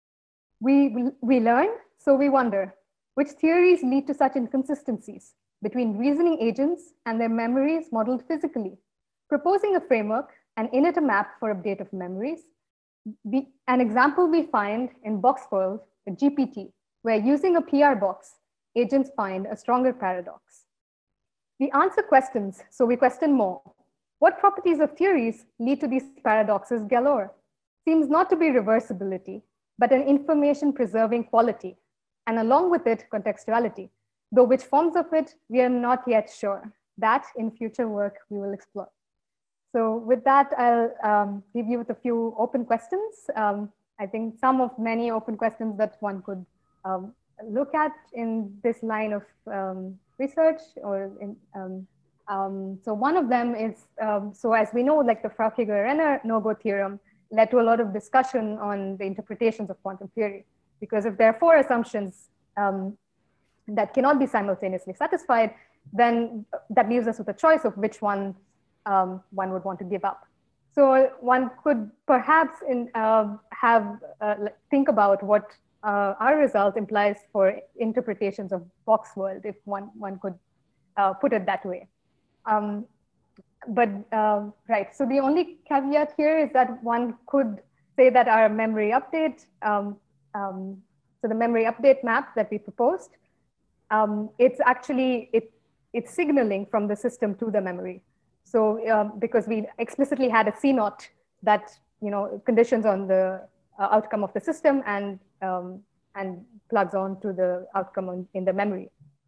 We, we learn, so we wonder, which theories lead to such inconsistencies between reasoning agents and their memories modeled physically? Proposing a framework and in it a map for update of memories. The, an example we find in BoxWorld, G P T, where using a P R box, agents find a stronger paradox. We answer questions, so we question more. What properties of theories lead to these paradoxes galore? Seems not to be reversibility, but an information preserving quality, and along with it, contextuality, though which forms of it, we are not yet sure. That in future work, we will explore. So with that, I'll um, leave you with a few open questions. Um, I think some of many open questions that one could um, look at in this line of um, research or in, um, um, so one of them is, um, so as we know, like the Fraukeger-Renner no-go theorem led to a lot of discussion on the interpretations of quantum theory, because if there are four assumptions um, that cannot be simultaneously satisfied, then that leaves us with a choice of which one um, one would want to give up. So one could perhaps in, uh, have uh, think about what uh, our result implies for interpretations of BoxWorld, if one, one could uh, put it that way. Um, but uh, right, so the only caveat here is that one could say that our memory update, um, um, so the memory update map that we proposed, um, it's actually, it, it's signaling from the system to the memory. So um, because we explicitly had a C naught that, you know, conditions on the uh, outcome of the system and, um, and plugs on to the outcome on, in the memory.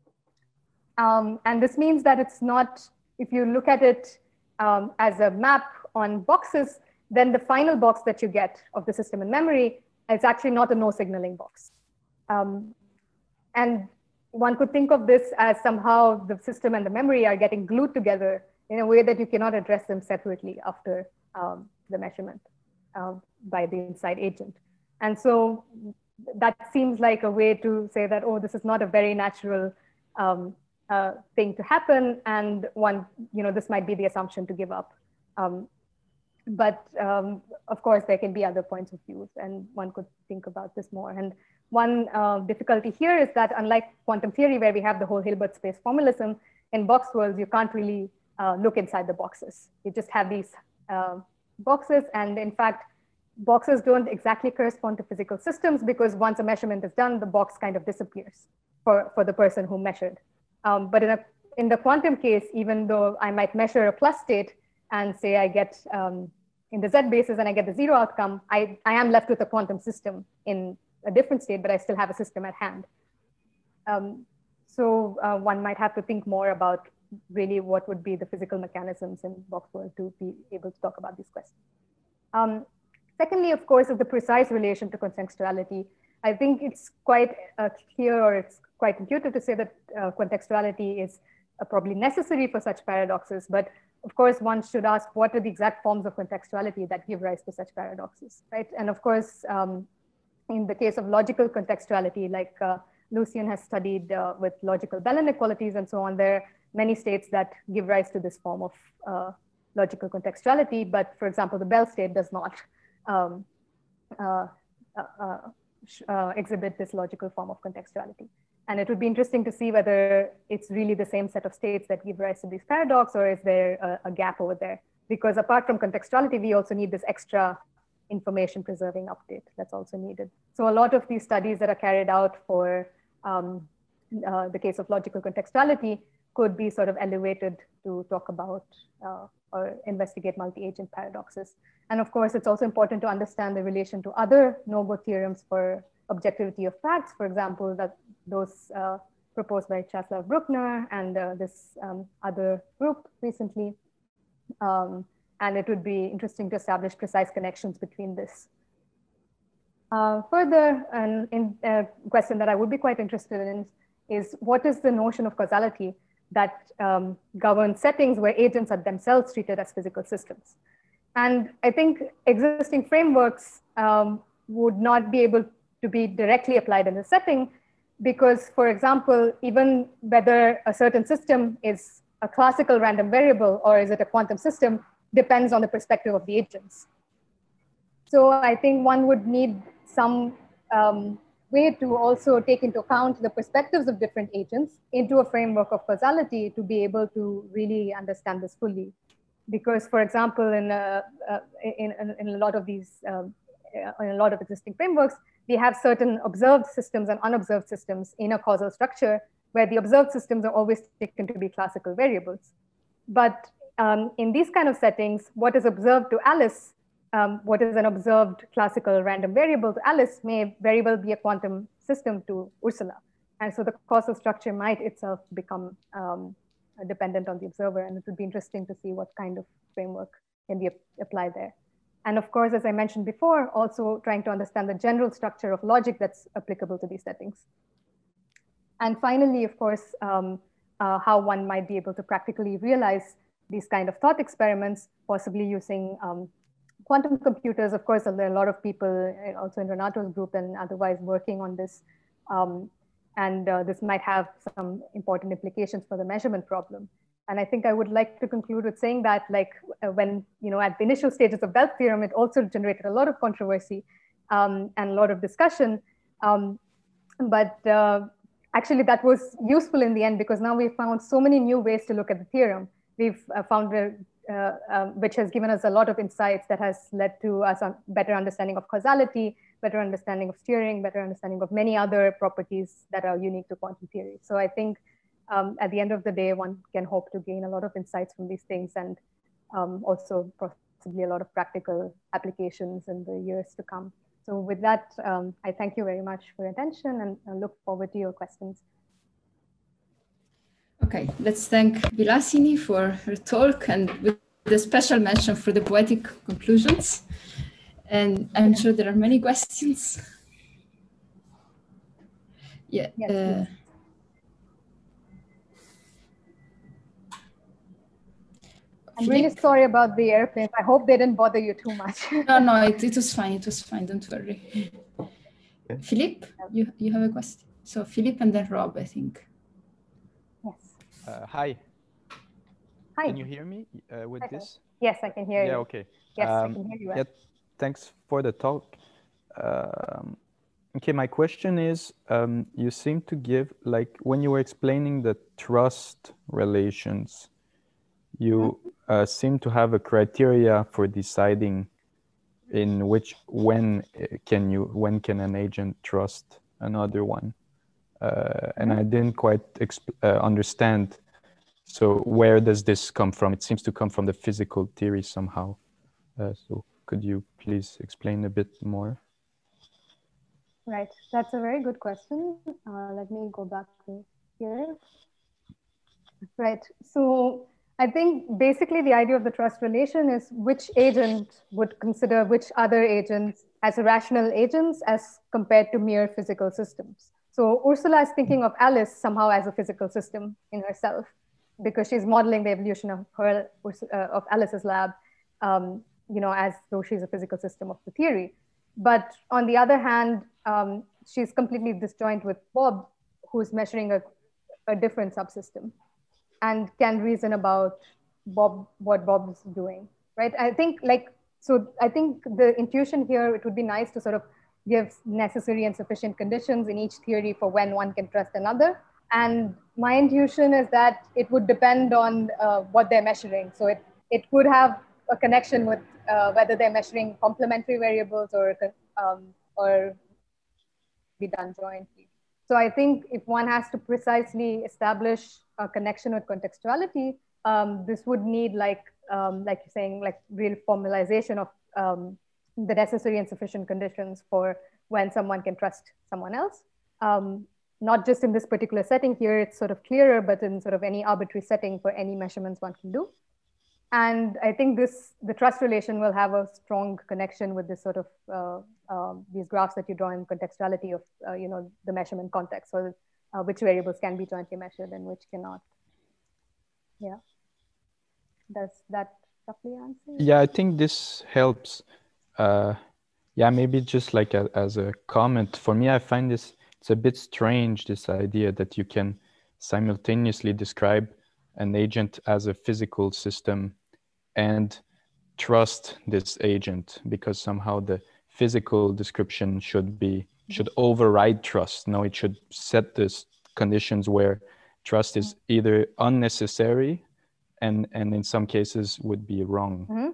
Um, and this means that it's not, if you look at it um, as a map on boxes, then the final box that you get of the system in memory is actually not a no signaling box. Um, and one could think of this as somehow the system and the memory are getting glued together in a way that you cannot address them separately after um, the measurement uh, by the inside agent. And so that seems like a way to say that, oh, this is not a very natural um, uh, thing to happen. And one, you know, this might be the assumption to give up. Um, but um, of course, there can be other points of view, and one could think about this more. And one uh, difficulty here is that unlike quantum theory, where we have the whole Hilbert space formalism, in BoxWorld, you can't really uh, look inside the boxes. You just have these uh, boxes. And in fact, boxes don't exactly correspond to physical systems, because once a measurement is done, the box kind of disappears for, for the person who measured. Um, but in, a, in the quantum case, even though I might measure a plus state and say I get um, in the Z basis and I get the zero outcome, I, I am left with a quantum system in a different state, but I still have a system at hand. Um, so uh, one might have to think more about really what would be the physical mechanisms in BoxWorld to be able to talk about these questions. Um, secondly, of course, is the precise relation to contextuality. I think it's quite uh, clear, or it's quite intuitive to say that uh, contextuality is uh, probably necessary for such paradoxes. But of course, one should ask, what are the exact forms of contextuality that give rise to such paradoxes, right? And of course, um, in the case of logical contextuality, like uh, Lucian has studied uh, with logical Bell inequalities and so on, there are many states that give rise to this form of uh, logical contextuality. But for example, the Bell state does not um, uh, uh, uh, exhibit this logical form of contextuality. And it would be interesting to see whether it's really the same set of states that give rise to these paradoxes, or is there a, a gap over there? Because apart from contextuality, we also need this extra information preserving update that's also needed. So a lot of these studies that are carried out for um, uh, the case of logical contextuality could be sort of elevated to talk about uh, or investigate multi-agent paradoxes. And of course, it's also important to understand the relation to other no-go theorems for objectivity of facts, for example, that those uh, proposed by Czaslaw Bruckner and uh, this um, other group recently. Um, and it would be interesting to establish precise connections between this. Uh, further, an in, uh, question that I would be quite interested in is, what is the notion of causality that um, governs settings where agents are themselves treated as physical systems? And I think existing frameworks um, would not be able to be directly applied in the setting because, for example, even whether a certain system is a classical random variable or is it a quantum system depends on the perspective of the agents. So I think one would need some um, way to also take into account the perspectives of different agents into a framework of causality to be able to really understand this fully. Because, for example, in a, uh, in, in a lot of these, um, in a lot of existing frameworks, we have certain observed systems and unobserved systems in a causal structure where the observed systems are always taken to be classical variables. But um, in these kind of settings, what is observed to Alice, um, what is an observed classical random variable to Alice may very well be a quantum system to Ursula. And so the causal structure might itself become um, dependent on the observer. And it would be interesting to see what kind of framework can be applied there. And of course, as I mentioned before, also trying to understand the general structure of logic that's applicable to these settings. And finally, of course, um, uh, how one might be able to practically realize these kind of thought experiments, possibly using um, quantum computers. Of course, there are a lot of people also in Renato's group and otherwise working on this. Um, and uh, this might have some important implications for the measurement problem. And I think I would like to conclude with saying that, like, uh, when, you know, at the initial stages of Bell's theorem, it also generated a lot of controversy um, and a lot of discussion. Um, but uh, actually, that was useful in the end, because now we've found so many new ways to look at the theorem. We've uh, found, a, uh, um, which has given us a lot of insights that has led to us a better understanding of causality, better understanding of steering, better understanding of many other properties that are unique to quantum theory. So I think um, at the end of the day, one can hope to gain a lot of insights from these things, and um, also possibly a lot of practical applications in the years to come. So with that, um, I thank you very much for your attention, and I look forward to your questions. Okay, let's thank Vilasini for her talk, and with a special mention for the poetic conclusions. And I'm sure there are many questions. Yeah. Yes, uh, I'm Philippe? really sorry about the airplanes. I hope they didn't bother you too much. No, no, it, it was fine. It was fine. Don't worry. Okay. Philippe, you, you have a question? So Philippe and then Rob, I think. Yes. Uh, hi. Hi. Can you hear me uh, with okay. this? Yes, I can hear yeah, you. Yeah, okay. Yes, um, I can hear you. Well. Yeah, thanks for the talk. Um, okay, my question is, um, you seem to give, like, when you were explaining the trust relations, you mm-hmm. uh, seem to have a criteria for deciding in which, when can you, when can an agent trust another one? Uh, and mm-hmm. I didn't quite exp uh, understand. So where does this come from? It seems to come from the physical theory somehow. Uh, so could you please explain a bit more? Right, that's a very good question. Uh, let me go back to here. Right, so I think basically the idea of the trust relation is which agent would consider which other agents as rational agents as compared to mere physical systems. So Ursula is thinking of Alice somehow as a physical system in herself, because she's modeling the evolution of her uh, of Alice's lab, um, you know, as though she's a physical system of the theory. But on the other hand, um, she's completely disjoint with Bob, who's measuring a, a different subsystem and can reason about Bob, what Bob's doing, right? I think like, so I think the intuition here, it would be nice to sort of give necessary and sufficient conditions in each theory for when one can trust another. And my intuition is that it would depend on uh, what they're measuring. So it, it could have a connection with uh, whether they're measuring complementary variables or, um, or be done jointly. So I think if one has to precisely establish a connection with contextuality, um, this would need like, um, like you're saying, like real formalization of um, the necessary and sufficient conditions for when someone can trust someone else. Um, not just in this particular setting here, it's sort of clearer, but in sort of any arbitrary setting for any measurements one can do. And I think this, the trust relation will have a strong connection with this sort of, uh, um, these graphs that you draw in contextuality of, uh, you know, the measurement context, so uh, which variables can be jointly measured and which cannot. Yeah. Does that roughly answer? Yeah, I think this helps. Uh, yeah, maybe just like a, as a comment, for me, I find this, it's a bit strange, this idea that you can simultaneously describe an agent as a physical system and trust this agent, because somehow the physical description should be, should override trust. No, it should set this conditions where trust is either unnecessary and, and in some cases would be wrong. Mm-hmm.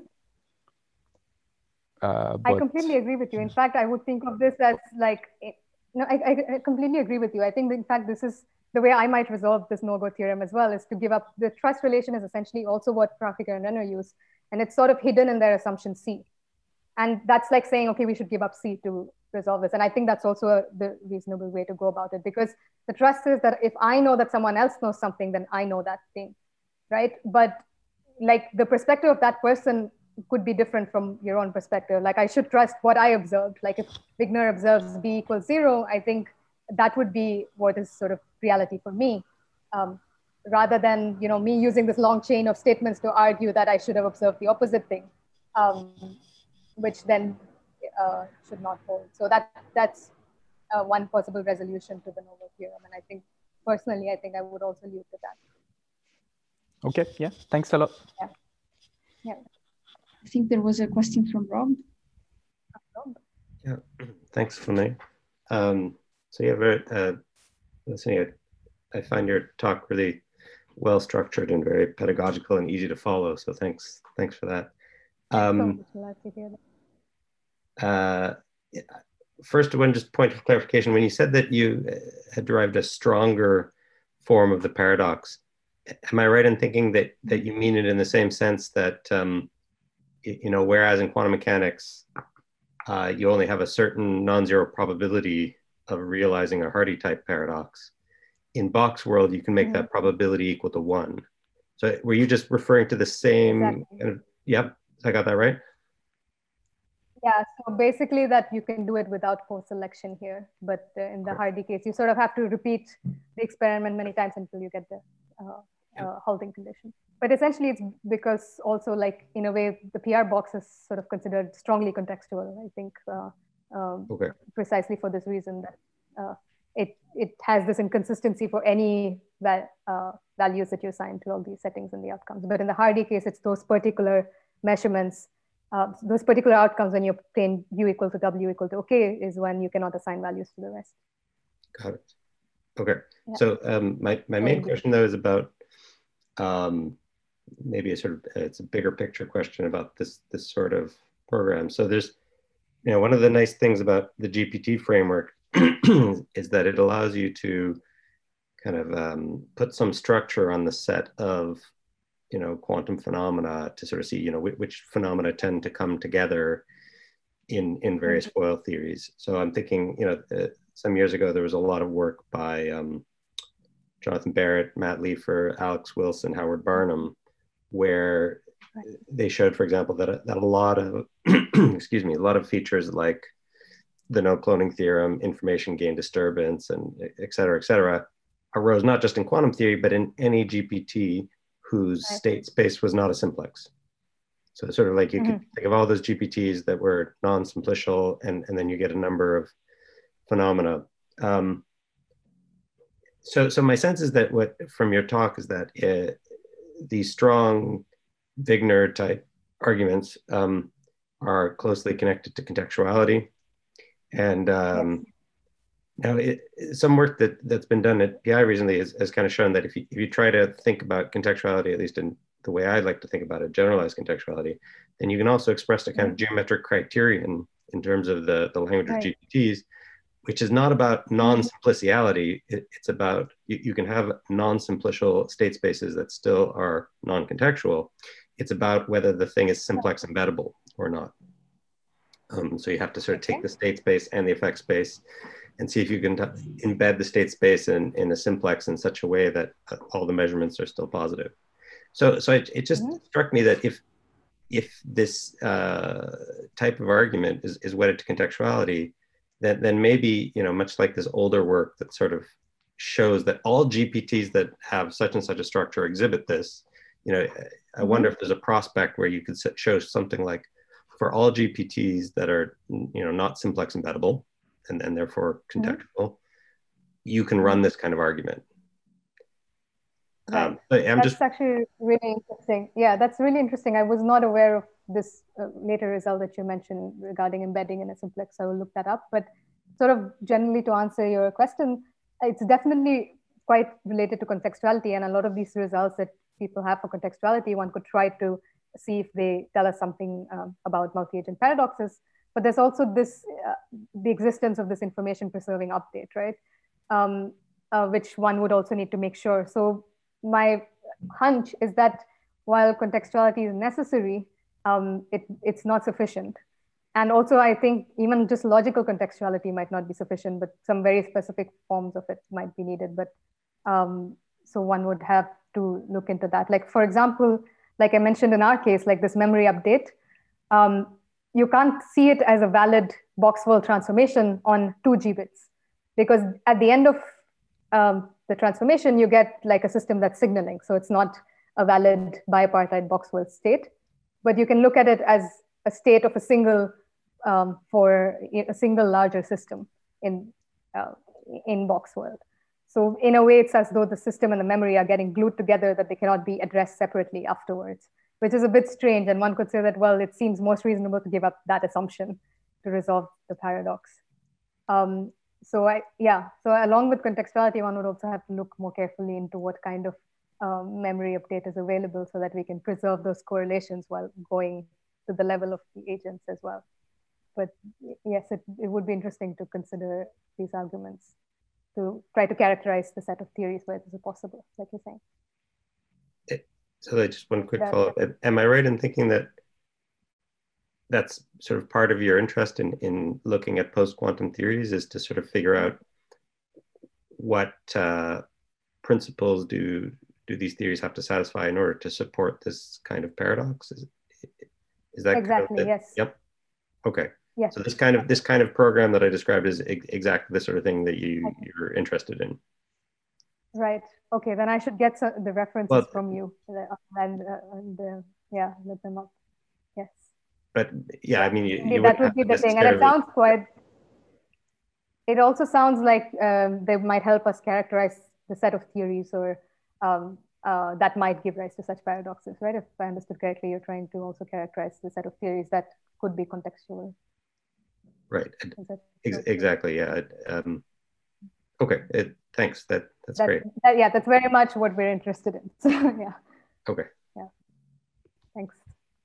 Uh, I but completely agree with you. In fact, I would think of this as like, no, I, I completely agree with you. I think, in fact, this is the way I might resolve this no-go theorem as well, is to give up the trust relation is essentially also what Prachiker and Renner use. And it's sort of hidden in their assumption C. And that's like saying, okay, we should give up C to resolve this. And I think that's also a, the reasonable way to go about it, because the trust is that if I know that someone else knows something, then I know that thing, right? But like the perspective of that person could be different from your own perspective. Like I should trust what I observed. Like if Wigner observes B equals zero, I think that would be what is sort of reality for me, um, rather than, you know, me using this long chain of statements to argue that I should have observed the opposite thing, um, which then uh, should not hold. So that that's uh, one possible resolution to the no-go theorem. And I think personally, I think I would also leave to that. okay, yeah, thanks a lot. Yeah. Yeah. I think there was a question from Rob. Yeah, thanks, Funay. Um, so yeah, very, uh, listening, I, I find your talk really well structured and very pedagogical and easy to follow. So thanks, thanks for that. Um, uh, first, one just point of clarification: when you said that you had derived a stronger form of the paradox, am I right in thinking that that you mean it in the same sense that um, you know, whereas in quantum mechanics, uh, you only have a certain non-zero probability of realizing a Hardy type paradox. In Box world, you can make mm-hmm. that probability equal to one. So were you just referring to the same? Exactly. Kind of, yep, I got that right. Yeah, so basically that you can do it without post-selection here, but uh, in the Hardy case, you sort of have to repeat the experiment many times until you get the uh, uh, halting condition. But essentially it's because also, like, in a way, the P R box is sort of considered strongly contextual, I think, uh, um, okay. precisely for this reason that uh, it, it has this inconsistency for any val uh, values that you assign to all these settings and the outcomes. But in the Hardy case, it's those particular measurements, uh, those particular outcomes when you obtain U equal to W equal to OK is when you cannot assign values to the rest. Got it. Okay. Yeah. So um, my, my main question though is about um, maybe a sort of, it's a bigger picture question about this, this sort of program. So there's, you know, one of the nice things about the G P T framework is that it allows you to kind of um, put some structure on the set of, you know, quantum phenomena to sort of see, you know, which, which phenomena tend to come together in, in various foil theories. So I'm thinking, you know, uh, some years ago, there was a lot of work by um, Jonathan Barrett, Matt Leifer, Alex Wilson, Howard Barnum, where they showed, for example, that a, that a lot of, excuse me, a lot of features like the no cloning theorem, information gain disturbance, and et cetera, et cetera, arose not just in quantum theory, but in any G P T whose state space was not a simplex. So sort of like you mm-hmm. could think of all those G P Ts that were non-simplicial, and, and then you get a number of phenomena. Um, so, so my sense is that what from your talk is that uh, these strong Wigner type arguments um, are closely connected to contextuality. And um, yes. now it, some work that, that's been done at P I recently has, has kind of shown that if you, if you try to think about contextuality, at least in the way I like to think about it, generalized contextuality, then you can also express a kind of geometric criterion in terms of the, the language right. of G P Ts, which is not about non-simpliciality. It, it's about, you, you can have non-simplicial state spaces that still are non-contextual. It's about whether the thing is simplex embeddable or not. Um, so you have to sort of take the state space and the effect space and see if you can embed the state space in, in a simplex in such a way that uh, all the measurements are still positive. So, so it, it just mm-hmm. struck me that if, if this uh, type of argument is, is wedded to contextuality, then, then maybe, you know, much like this older work that sort of shows that all G P Ts that have such and such a structure exhibit this, you know, I wonder if there's a prospect where you could show something like, for all G P Ts that are, you know, not simplex embeddable and, and therefore contextual, mm-hmm. you can run this kind of argument. Right. Um, but I'm that's just actually really interesting. Yeah, that's really interesting. I was not aware of this uh, later result that you mentioned regarding embedding in a simplex. I will look that up. But sort of generally to answer your question, it's definitely quite related to contextuality, and a lot of these results that people have for contextuality, one could try to see if they tell us something um, about multi-agent paradoxes. But there's also this, uh, the existence of this information preserving update, right? Um, uh, which one would also need to make sure. So my hunch is that while contextuality is necessary, um, it, it's not sufficient. And also I think even just logical contextuality might not be sufficient, but some very specific forms of it might be needed. But um, so one would have to look into that. Like, for example, like I mentioned in our case, like this memory update, um, you can't see it as a valid box-world transformation on two G bits, because at the end of um, the transformation, you get like a system that's signaling. So it's not a valid bipartite box-world state, but you can look at it as a state of a single, um, for a single larger system in, uh, in box-world. So in a way, it's as though the system and the memory are getting glued together, that they cannot be addressed separately afterwards, which is a bit strange. And one could say that, well, it seems most reasonable to give up that assumption to resolve the paradox. Um, so I, yeah, so along with contextuality, one would also have to look more carefully into what kind of um, memory update is available so that we can preserve those correlations while going to the level of the agents as well. But yes, it, it would be interesting to consider these arguments, to try to characterize the set of theories where this is possible, like you're saying. It, so just one quick follow-up. Am I right in thinking that that's sort of part of your interest in, in looking at post-quantum theories, is to sort of figure out what uh, principles do, do these theories have to satisfy in order to support this kind of paradox? Is, is that exactly, kind of yes. Yep. Okay. Yes. So this kind of this kind of program that I described is ex exactly the sort of thing that you okay. you're interested in. Right. Okay. Then I should get some, the references well, from you and, uh, and uh, yeah, look them up. Yes. But yeah, I mean, you, you that would be the thing, and it sounds quite. It also sounds like um, they might help us characterize the set of theories, or um, uh, that might give rise to such paradoxes, right? If I understood correctly, you're trying to also characterize the set of theories that could be contextual. Right. Ex exactly. Yeah. Um, okay. It, thanks. That that's that, great. That, yeah, that's very much what we're interested in. So yeah. Okay. Yeah. Thanks.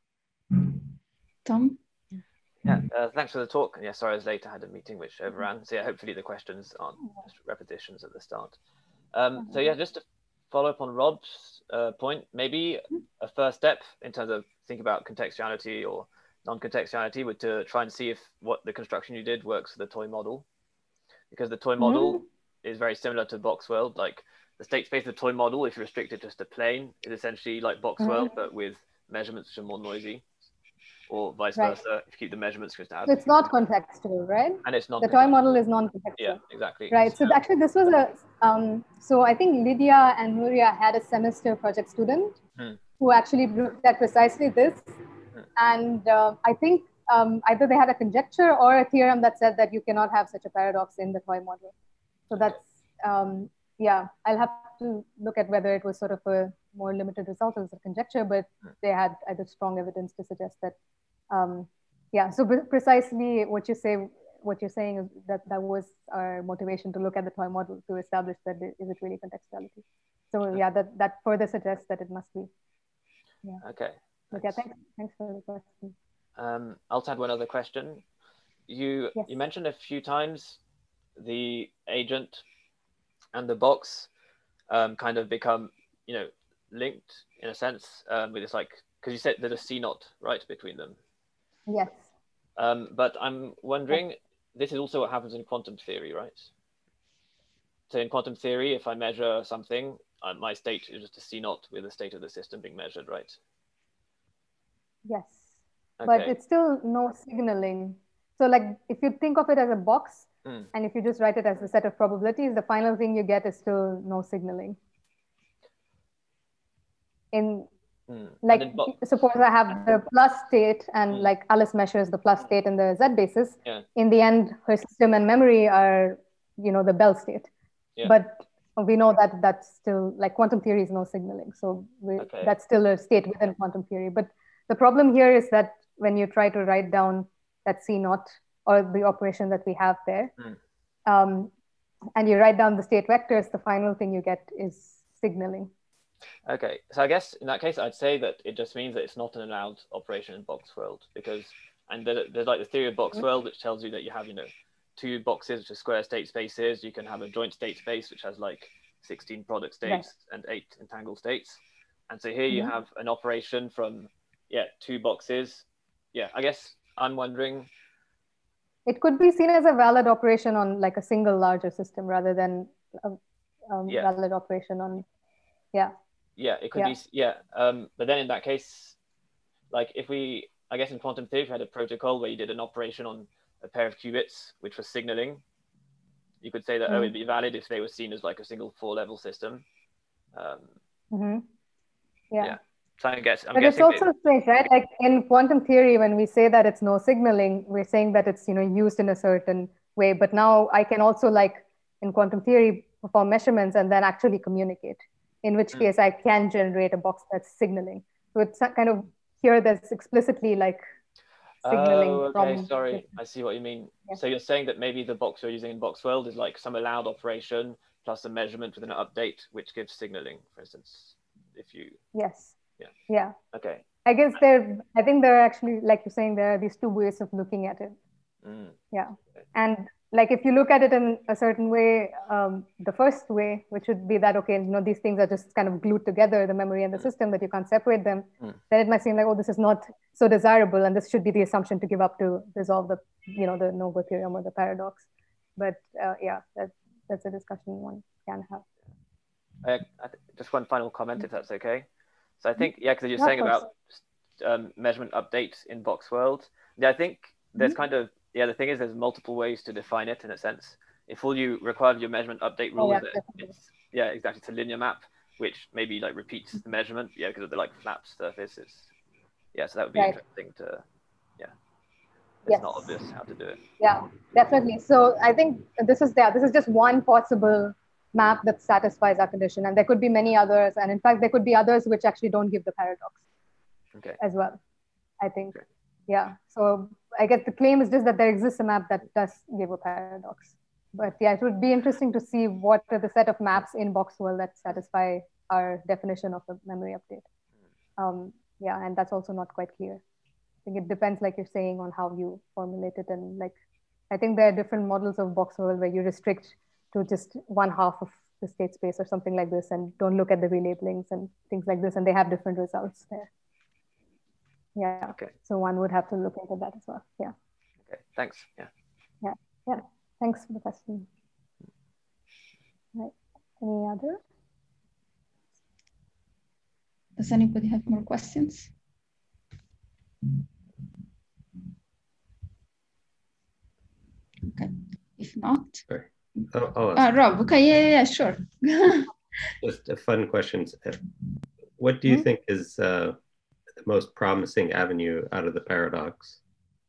Tom. Yeah. Uh, thanks for the talk. Yeah. Sorry, I was late. I had a meeting which overran. So yeah, hopefully the questions aren't just repetitions at the start. Um, so yeah, just to follow up on Rob's uh, point, maybe a first step in terms of thinking about contextuality or non-contextuality would to try and see if what the construction you did works for the toy model, because the toy model mm. is very similar to Box-World. Like the state space of the toy model, if you restrict it just to plane, is essentially like Box-World, mm. but with measurements which are more noisy, or vice right. versa. If you keep the measurements just out. It's not contextual, right? And it's not. The toy model is non-contextual. Yeah, exactly. Right. So, so actually, this was a. Um, so I think Lydia and Nuria had a semester project student hmm. who actually looked at precisely this. And uh, I think um, either they had a conjecture or a theorem that said that you cannot have such a paradox in the toy model. So that's, um, yeah, I'll have to look at whether it was sort of a more limited result as a conjecture, but they had either strong evidence to suggest that, um, yeah, so precisely what you say, what you're saying is that that was our motivation to look at the toy model to establish that it, is it really contextuality. So yeah, that, that further suggests that it must be. Yeah. Okay. Okay, thanks. Thanks for the question. Um, I'll add one other question. You yes. you mentioned a few times the agent and the box um, kind of become, you know, linked in a sense um, with this, like, because you said there's a C naught right between them. Yes. Um, but I'm wondering, yes. this is also what happens in quantum theory, right? So in quantum theory, if I measure something, uh, my state is just a C naught with the state of the system being measured, right? Yes, okay. But it's still no signaling. So like if you think of it as a box mm. and if you just write it as a set of probabilities, the final thing you get is still no signaling. In Mm. Like then, suppose I have the plus state and mm. like Alice measures the plus state in the Z basis. Yeah. In the end, her system and memory are, you know, the Bell state. Yeah. But we know that that's still like quantum theory is no signaling. So we, okay. that's still a state within quantum theory. But the problem here is that when you try to write down that C naught or the operation that we have there, mm. um, and you write down the state vectors, the final thing you get is signaling. Okay, so I guess in that case, I'd say that it just means that it's not an allowed operation in box world, because, and there's like the theory of box world, which tells you that you have, you know, two boxes, which are square state spaces. You can have a joint state space, which has like sixteen product states right. and eight entangled states. And so here you mm-hmm. have an operation from, yeah, two boxes. Yeah, I guess I'm wondering. It could be seen as a valid operation on like a single larger system rather than a um, yeah. valid operation on, yeah. Yeah, it could yeah. be, yeah. Um, but then in that case, like if we, I guess in quantum theory, if we had a protocol where you did an operation on a pair of qubits, which was signaling, you could say that, mm. oh, it'd be valid if they were seen as like a single four level system. Um, mm-hmm. Yeah. yeah. So I guess, I'm but it's also they... strange, right? Like in quantum theory, when we say that it's no signaling, we're saying that it's, you know, used in a certain way. But now I can also like in quantum theory perform measurements and then actually communicate. In which mm. case I can generate a box that's signaling. So it's kind of here that's explicitly like signaling oh, okay, from. Sorry, I see what you mean. Yeah. So you're saying that maybe the box you're using in box world is like some allowed operation plus a measurement with an update, which gives signaling, for instance, if you. Yes. Yeah. Yeah. Okay. I guess there, I think there are actually, like you're saying, there are these two ways of looking at it. Mm. Yeah. Okay. And like if you look at it in a certain way, um, the first way, which would be that, okay, you know, these things are just kind of glued together, the memory and the mm. system, that you can't separate them, mm. then it might seem like, oh, this is not so desirable, and this should be the assumption to give up to resolve the, you know, the no-go theorem or the paradox. But uh, yeah, that, that's a discussion one can have. I, I just one final comment, if that's okay. So I think, yeah, because you're yeah, saying about um, measurement updates in box world. Yeah, I think there's mm-hmm. kind of, yeah, the thing is there's multiple ways to define it in a sense. If all you require of your measurement update rule oh, yeah, is that it's, yeah, exactly, it's a linear map, which maybe like repeats the measurement, yeah, because of the like flat surface. It's, yeah, so that would be right. interesting to, yeah, it's yes. not obvious how to do it. Yeah, definitely. So I think this is there. This is just one possible map that satisfies our condition, and there could be many others, and in fact there could be others which actually don't give the paradox okay. as well, I think. Okay. Yeah, so I guess the claim is just that there exists a map that does give a paradox, but yeah, it would be interesting to see what are the set of maps in box world that satisfy our definition of a memory update. Um, yeah, and that's also not quite clear. I think it depends, like you're saying, on how you formulate it, and like I think there are different models of box world where you restrict to just one half of the state space or something like this, and don't look at the relabelings and things like this, and they have different results there. Yeah. Okay. So one would have to look into that as well. Yeah. Okay. Thanks. Yeah. Yeah. Yeah. Thanks for the question. Right. Any other? Does anybody have more questions? Okay. If not. Sorry. Oh, oh, uh, Rob, okay, yeah, yeah, yeah, sure. Just a fun question. What do you mm-hmm. think is uh, the most promising avenue out of the paradox?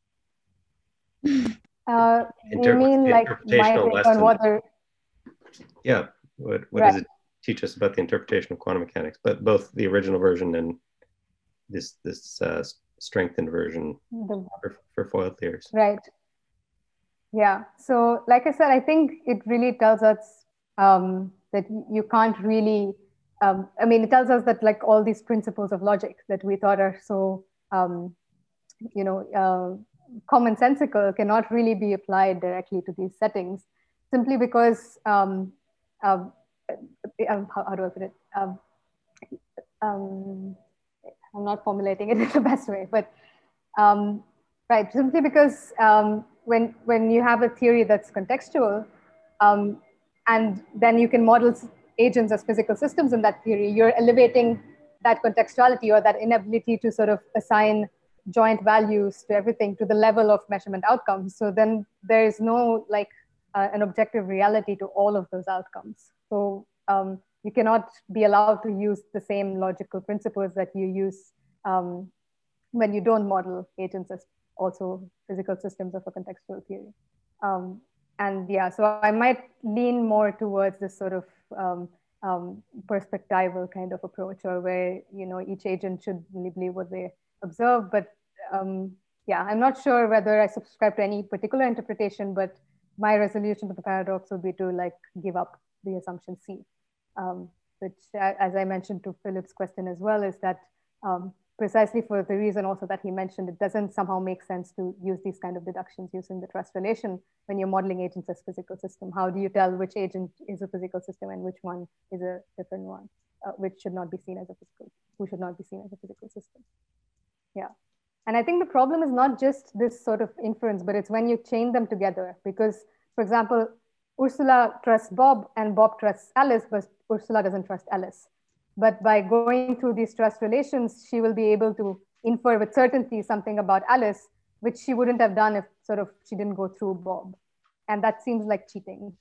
Uh, you mean like my take on what are... Yeah, what, what right. does it teach us about the interpretation of quantum mechanics? But both the original version and this this uh, strengthened version the... for, for foil theories. Right. Yeah, so like I said, I think it really tells us um, that you can't really, um, I mean, it tells us that like all these principles of logic that we thought are so, um, you know, uh, commonsensical cannot really be applied directly to these settings, simply because, um, um, um, how, how do I put it? Um, um, I'm not formulating it in the best way, but um, right, simply because um, when, when you have a theory that's contextual, um, and then you can model agents as physical systems in that theory, you're elevating that contextuality or that inability to sort of assign joint values to everything to the level of measurement outcomes. So then there is no like uh, an objective reality to all of those outcomes. So um, you cannot be allowed to use the same logical principles that you use um, when you don't model agents as also physical systems of a contextual theory. Um, and yeah, so I might lean more towards this sort of um, um, perspectival kind of approach, or where, you know, each agent should really believe what they observe. But um, yeah, I'm not sure whether I subscribe to any particular interpretation, but my resolution to the paradox would be to like give up the assumption C, um, which, as I mentioned to Philip's question as well, is that um, precisely for the reason also that he mentioned, it doesn't somehow make sense to use these kind of deductions using the trust relation when you're modeling agents as physical system. How do you tell which agent is a physical system and which one is a different one, uh, which should not be seen as a physical, who should not be seen as a physical system? Yeah. And I think the problem is not just this sort of inference, but it's when you chain them together. Because, for example, Ursula trusts Bob and Bob trusts Alice, but Ursula doesn't trust Alice. But by going through these trust relations, she will be able to infer with certainty something about Alice, which she wouldn't have done if sort of she didn't go through Bob. And that seems like cheating.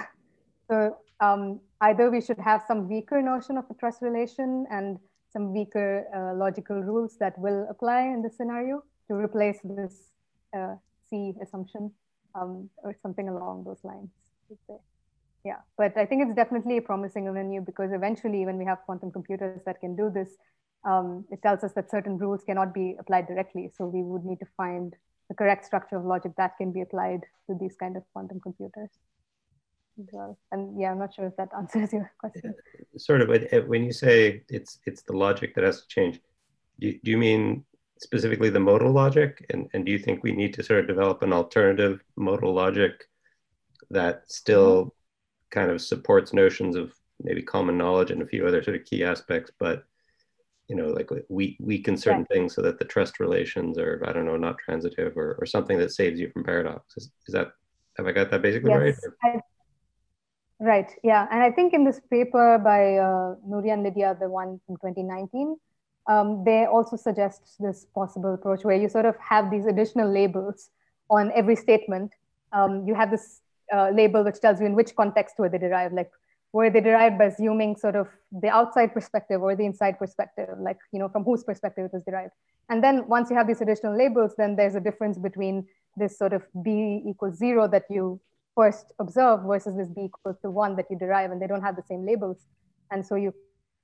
So um, either we should have some weaker notion of a trust relation and some weaker uh, logical rules that will apply in this scenario to replace this uh, C assumption, um, or something along those lines, I would say. Yeah, but I think it's definitely a promising avenue, because eventually when we have quantum computers that can do this, um, it tells us that certain rules cannot be applied directly. So we would need to find the correct structure of logic that can be applied to these kind of quantum computers as well. And yeah, I'm not sure if that answers your question. Sort of, when you say it's it's the logic that has to change, do, do you mean specifically the modal logic? And, and do you think we need to sort of develop an alternative modal logic that still kind of supports notions of maybe common knowledge and a few other sort of key aspects, but, you know, like we weaken certain Yeah. things so that the trust relations are, I don't know, not transitive, or, or something that saves you from paradox? Is, is that, have I got that basically Yes, right? I, right, yeah. And I think in this paper by uh, Nuri and Lydia, the one from twenty nineteen, um, they also suggest this possible approach where you sort of have these additional labels on every statement. Um, you have this uh, label which tells you in which context were they derived, like were they derived by assuming sort of the outside perspective or the inside perspective, like, you know, from whose perspective it was derived. And then once you have these additional labels, then there's a difference between this sort of B equals zero that you first observe versus this B equals to one that you derive, and they don't have the same labels. And so you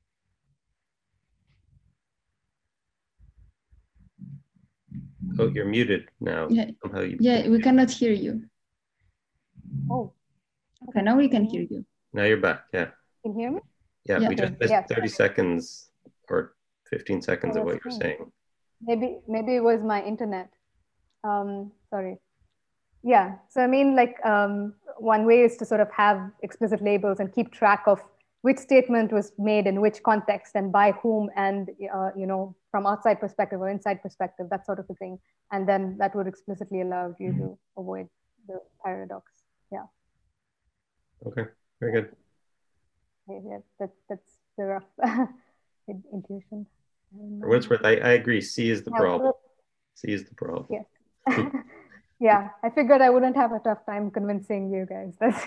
Oh, you're muted now. Yeah, Somehow you yeah, we cannot hear you. Oh, okay, now we can hear you. Now you're back, yeah. Can you hear me? Yeah, Yeah. we just missed Yes. thirty seconds or fifteen seconds Oh, of what that's you're strange. saying. Maybe, maybe it was my internet. Um, sorry. Yeah, so I mean, like um, one way is to sort of have explicit labels and keep track of which statement was made in which context and by whom, and uh, you know, from outside perspective or inside perspective, that sort of a thing. And then that would explicitly allow you to avoid the paradox. Yeah. Okay, very good. Yeah, yeah, that, that's the rough intuition. For what it's worth, I, I agree. C is the Yeah, problem. well, C is the problem. yes. Yeah, I figured I wouldn't have a tough time convincing you guys. That's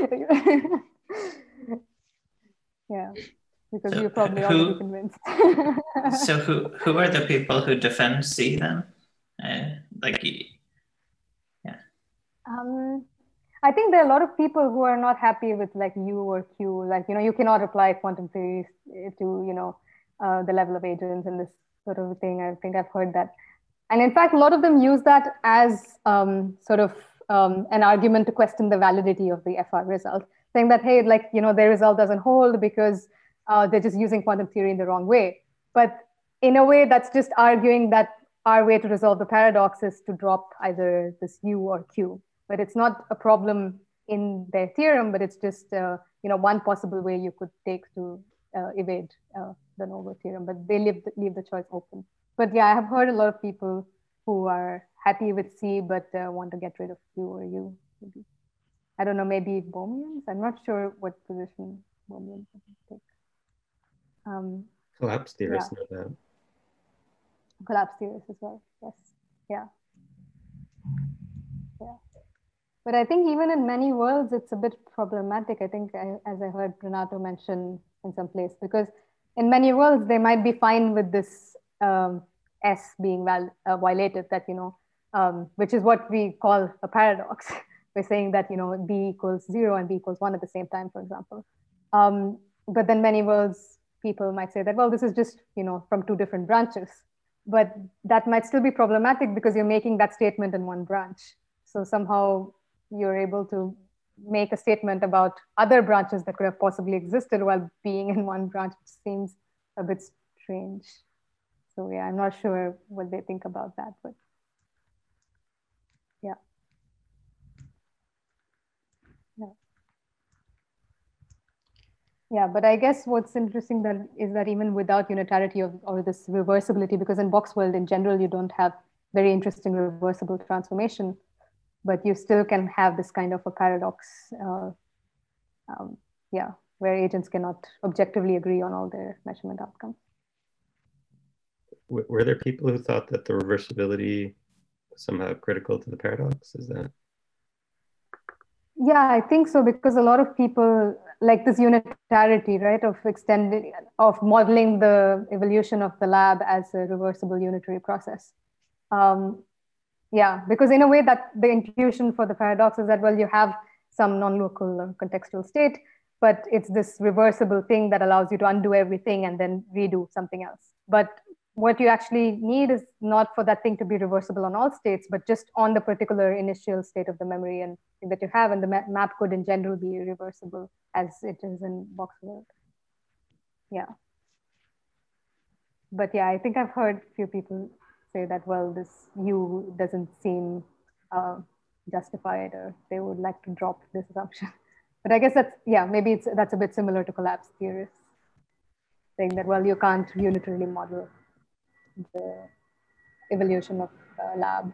yeah, because So you're probably who- already convinced. So who who are the people who defend C then? Uh, like, yeah. Um, I think there are a lot of people who are not happy with like U or Q. Like, you know, you cannot apply quantum theories to, you know, uh, the level of agents and this sort of thing. I think I've heard that. And in fact, a lot of them use that as um, sort of um, an argument to question the validity of the F R result, saying that, hey, like, you know, their result doesn't hold because uh, they're just using quantum theory in the wrong way. But in a way, that's just arguing that our way to resolve the paradox is to drop either this U or Q. But it's not a problem in their theorem, but it's just, uh, you know, one possible way you could take to uh, evade uh, the Noble theorem, but they leave the, leave the choice open. But yeah, I have heard a lot of people who are happy with C, but uh, want to get rid of Q or U. Maybe. I don't know, maybe Bohmians? I'm not sure what position Bohmians take. Um, Collapse theorists yeah. know that. Collapse theorists as well, yes. Yeah. Yeah. But I think even in many worlds, it's a bit problematic. I think, I, as I heard Renato mention, in some place, because in many worlds, they might be fine with this um, S being val uh, violated, that, you know, um, which is what we call a paradox. We're saying that, you know, B equals zero and B equals one at the same time, for example. Um, but then many worlds, people might say that, well, this is just, you know, from two different branches. But that might still be problematic because you're making that statement in one branch. So somehow you're able to make a statement about other branches that could have possibly existed while being in one branch, which seems a bit strange. So yeah, I'm not sure what they think about that, but yeah. Yeah. Yeah, but I guess what's interesting that is that even without unitarity or, or this reversibility, because in box world in general, you don't have very interesting reversible transformation, but you still can have this kind of a paradox, uh, um, yeah, where agents cannot objectively agree on all their measurement outcomes. Were there people who thought that the reversibility was somehow critical to the paradox? Is that? Yeah, I think so, because a lot of people like this unitarity, right, of extending, of modeling the evolution of the lab as a reversible unitary process. Um, yeah, because in a way that the intuition for the paradox is that, well, you have some non-local or contextual state, but it's this reversible thing that allows you to undo everything and then redo something else. But what you actually need is not for that thing to be reversible on all states, but just on the particular initial state of the memory and that you have, and the map could in general be reversible as it is in box world. Yeah. But yeah, I think I've heard a few people say that, well, this U doesn't seem uh, justified, or they would like to drop this assumption. But I guess that's, yeah, maybe it's, that's a bit similar to collapse theorists, saying that, well, you can't unitarily model the evolution of a lab.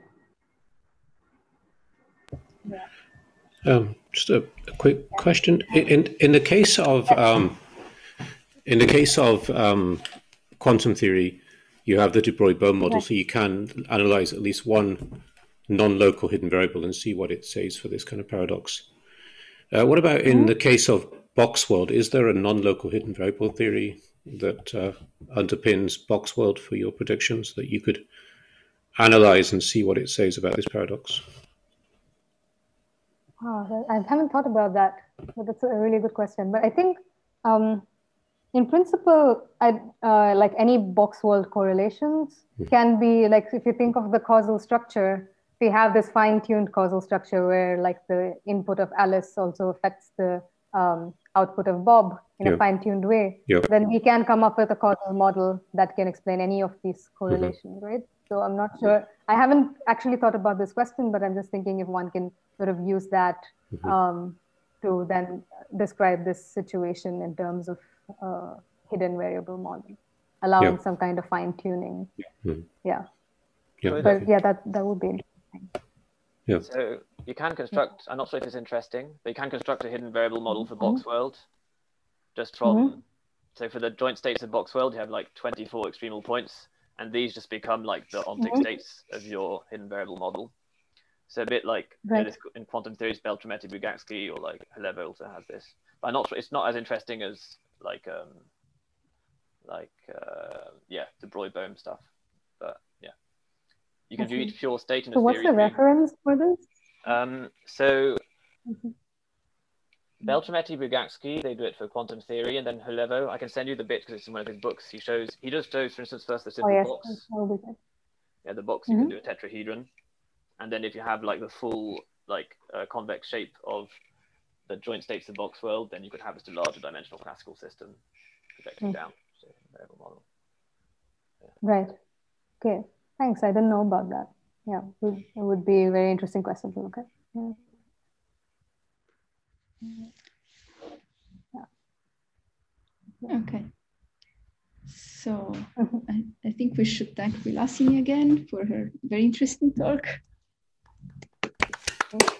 Yeah. Um, just a, a quick yeah. question. In in the case of um, in the case of um, quantum theory, you have the de Broglie-Bohm model, right. So you can analyze at least one non-local hidden variable and see what it says for this kind of paradox. Uh, what about in mm-hmm. the case of box world? Is there a non-local hidden variable theory that uh, underpins box world for your predictions that you could analyze and see what it says about this paradox? Oh, I haven't thought about that, but that's a really good question. But I think, um, in principle, I, uh, like any box world correlations can be, like, if you think of the causal structure, we have this fine-tuned causal structure where, like, the input of Alice also affects the um, output of Bob in yeah. a fine-tuned way. Yeah. Then we can come up with a causal model that can explain any of these correlations, mm-hmm. right? So I'm not sure. I haven't actually thought about this question, but I'm just thinking if one can sort of use that mm-hmm. um, to then describe this situation in terms of uh, hidden variable model, allowing yeah. some kind of fine tuning. Mm-hmm. Yeah. Yeah. But yeah, that, that would be interesting. Yeah. So you can construct, I'm not sure if it's interesting, but you can construct a hidden variable model for box world just from, mm-hmm. so for the joint states of box world, you have like twenty-four extremal points. And these just become like the ontic mm-hmm. states of your hidden variable model. So a bit like right. you know, this, in quantum theory, Beltramitti-Vygotsky, or like Halevo also has this. But I'm not sure, it's not as interesting as like um like uh, yeah, the Broglie-Bohm stuff. But yeah, you can okay. view each pure state in a so theory. So what's the reference for this? Um, so mm-hmm. Beltramitti-Vygotsky, they do it for quantum theory, and then Halevo, I can send you the bit because it's in one of his books. He shows, he just shows, for instance, first the simple oh, yes. box. Yeah, the box, mm-hmm. you can do a tetrahedron. And then if you have like the full like uh, convex shape of the joint states of box world, then you could have a larger dimensional classical system projecting mm-hmm. down. So, variable model. Yeah. Right. Okay. Thanks. I didn't know about that. Yeah, it would be a very interesting question to look at. Yeah. Yeah. Okay. So I, I think we should thank Vilasini again for her very interesting talk. Okay.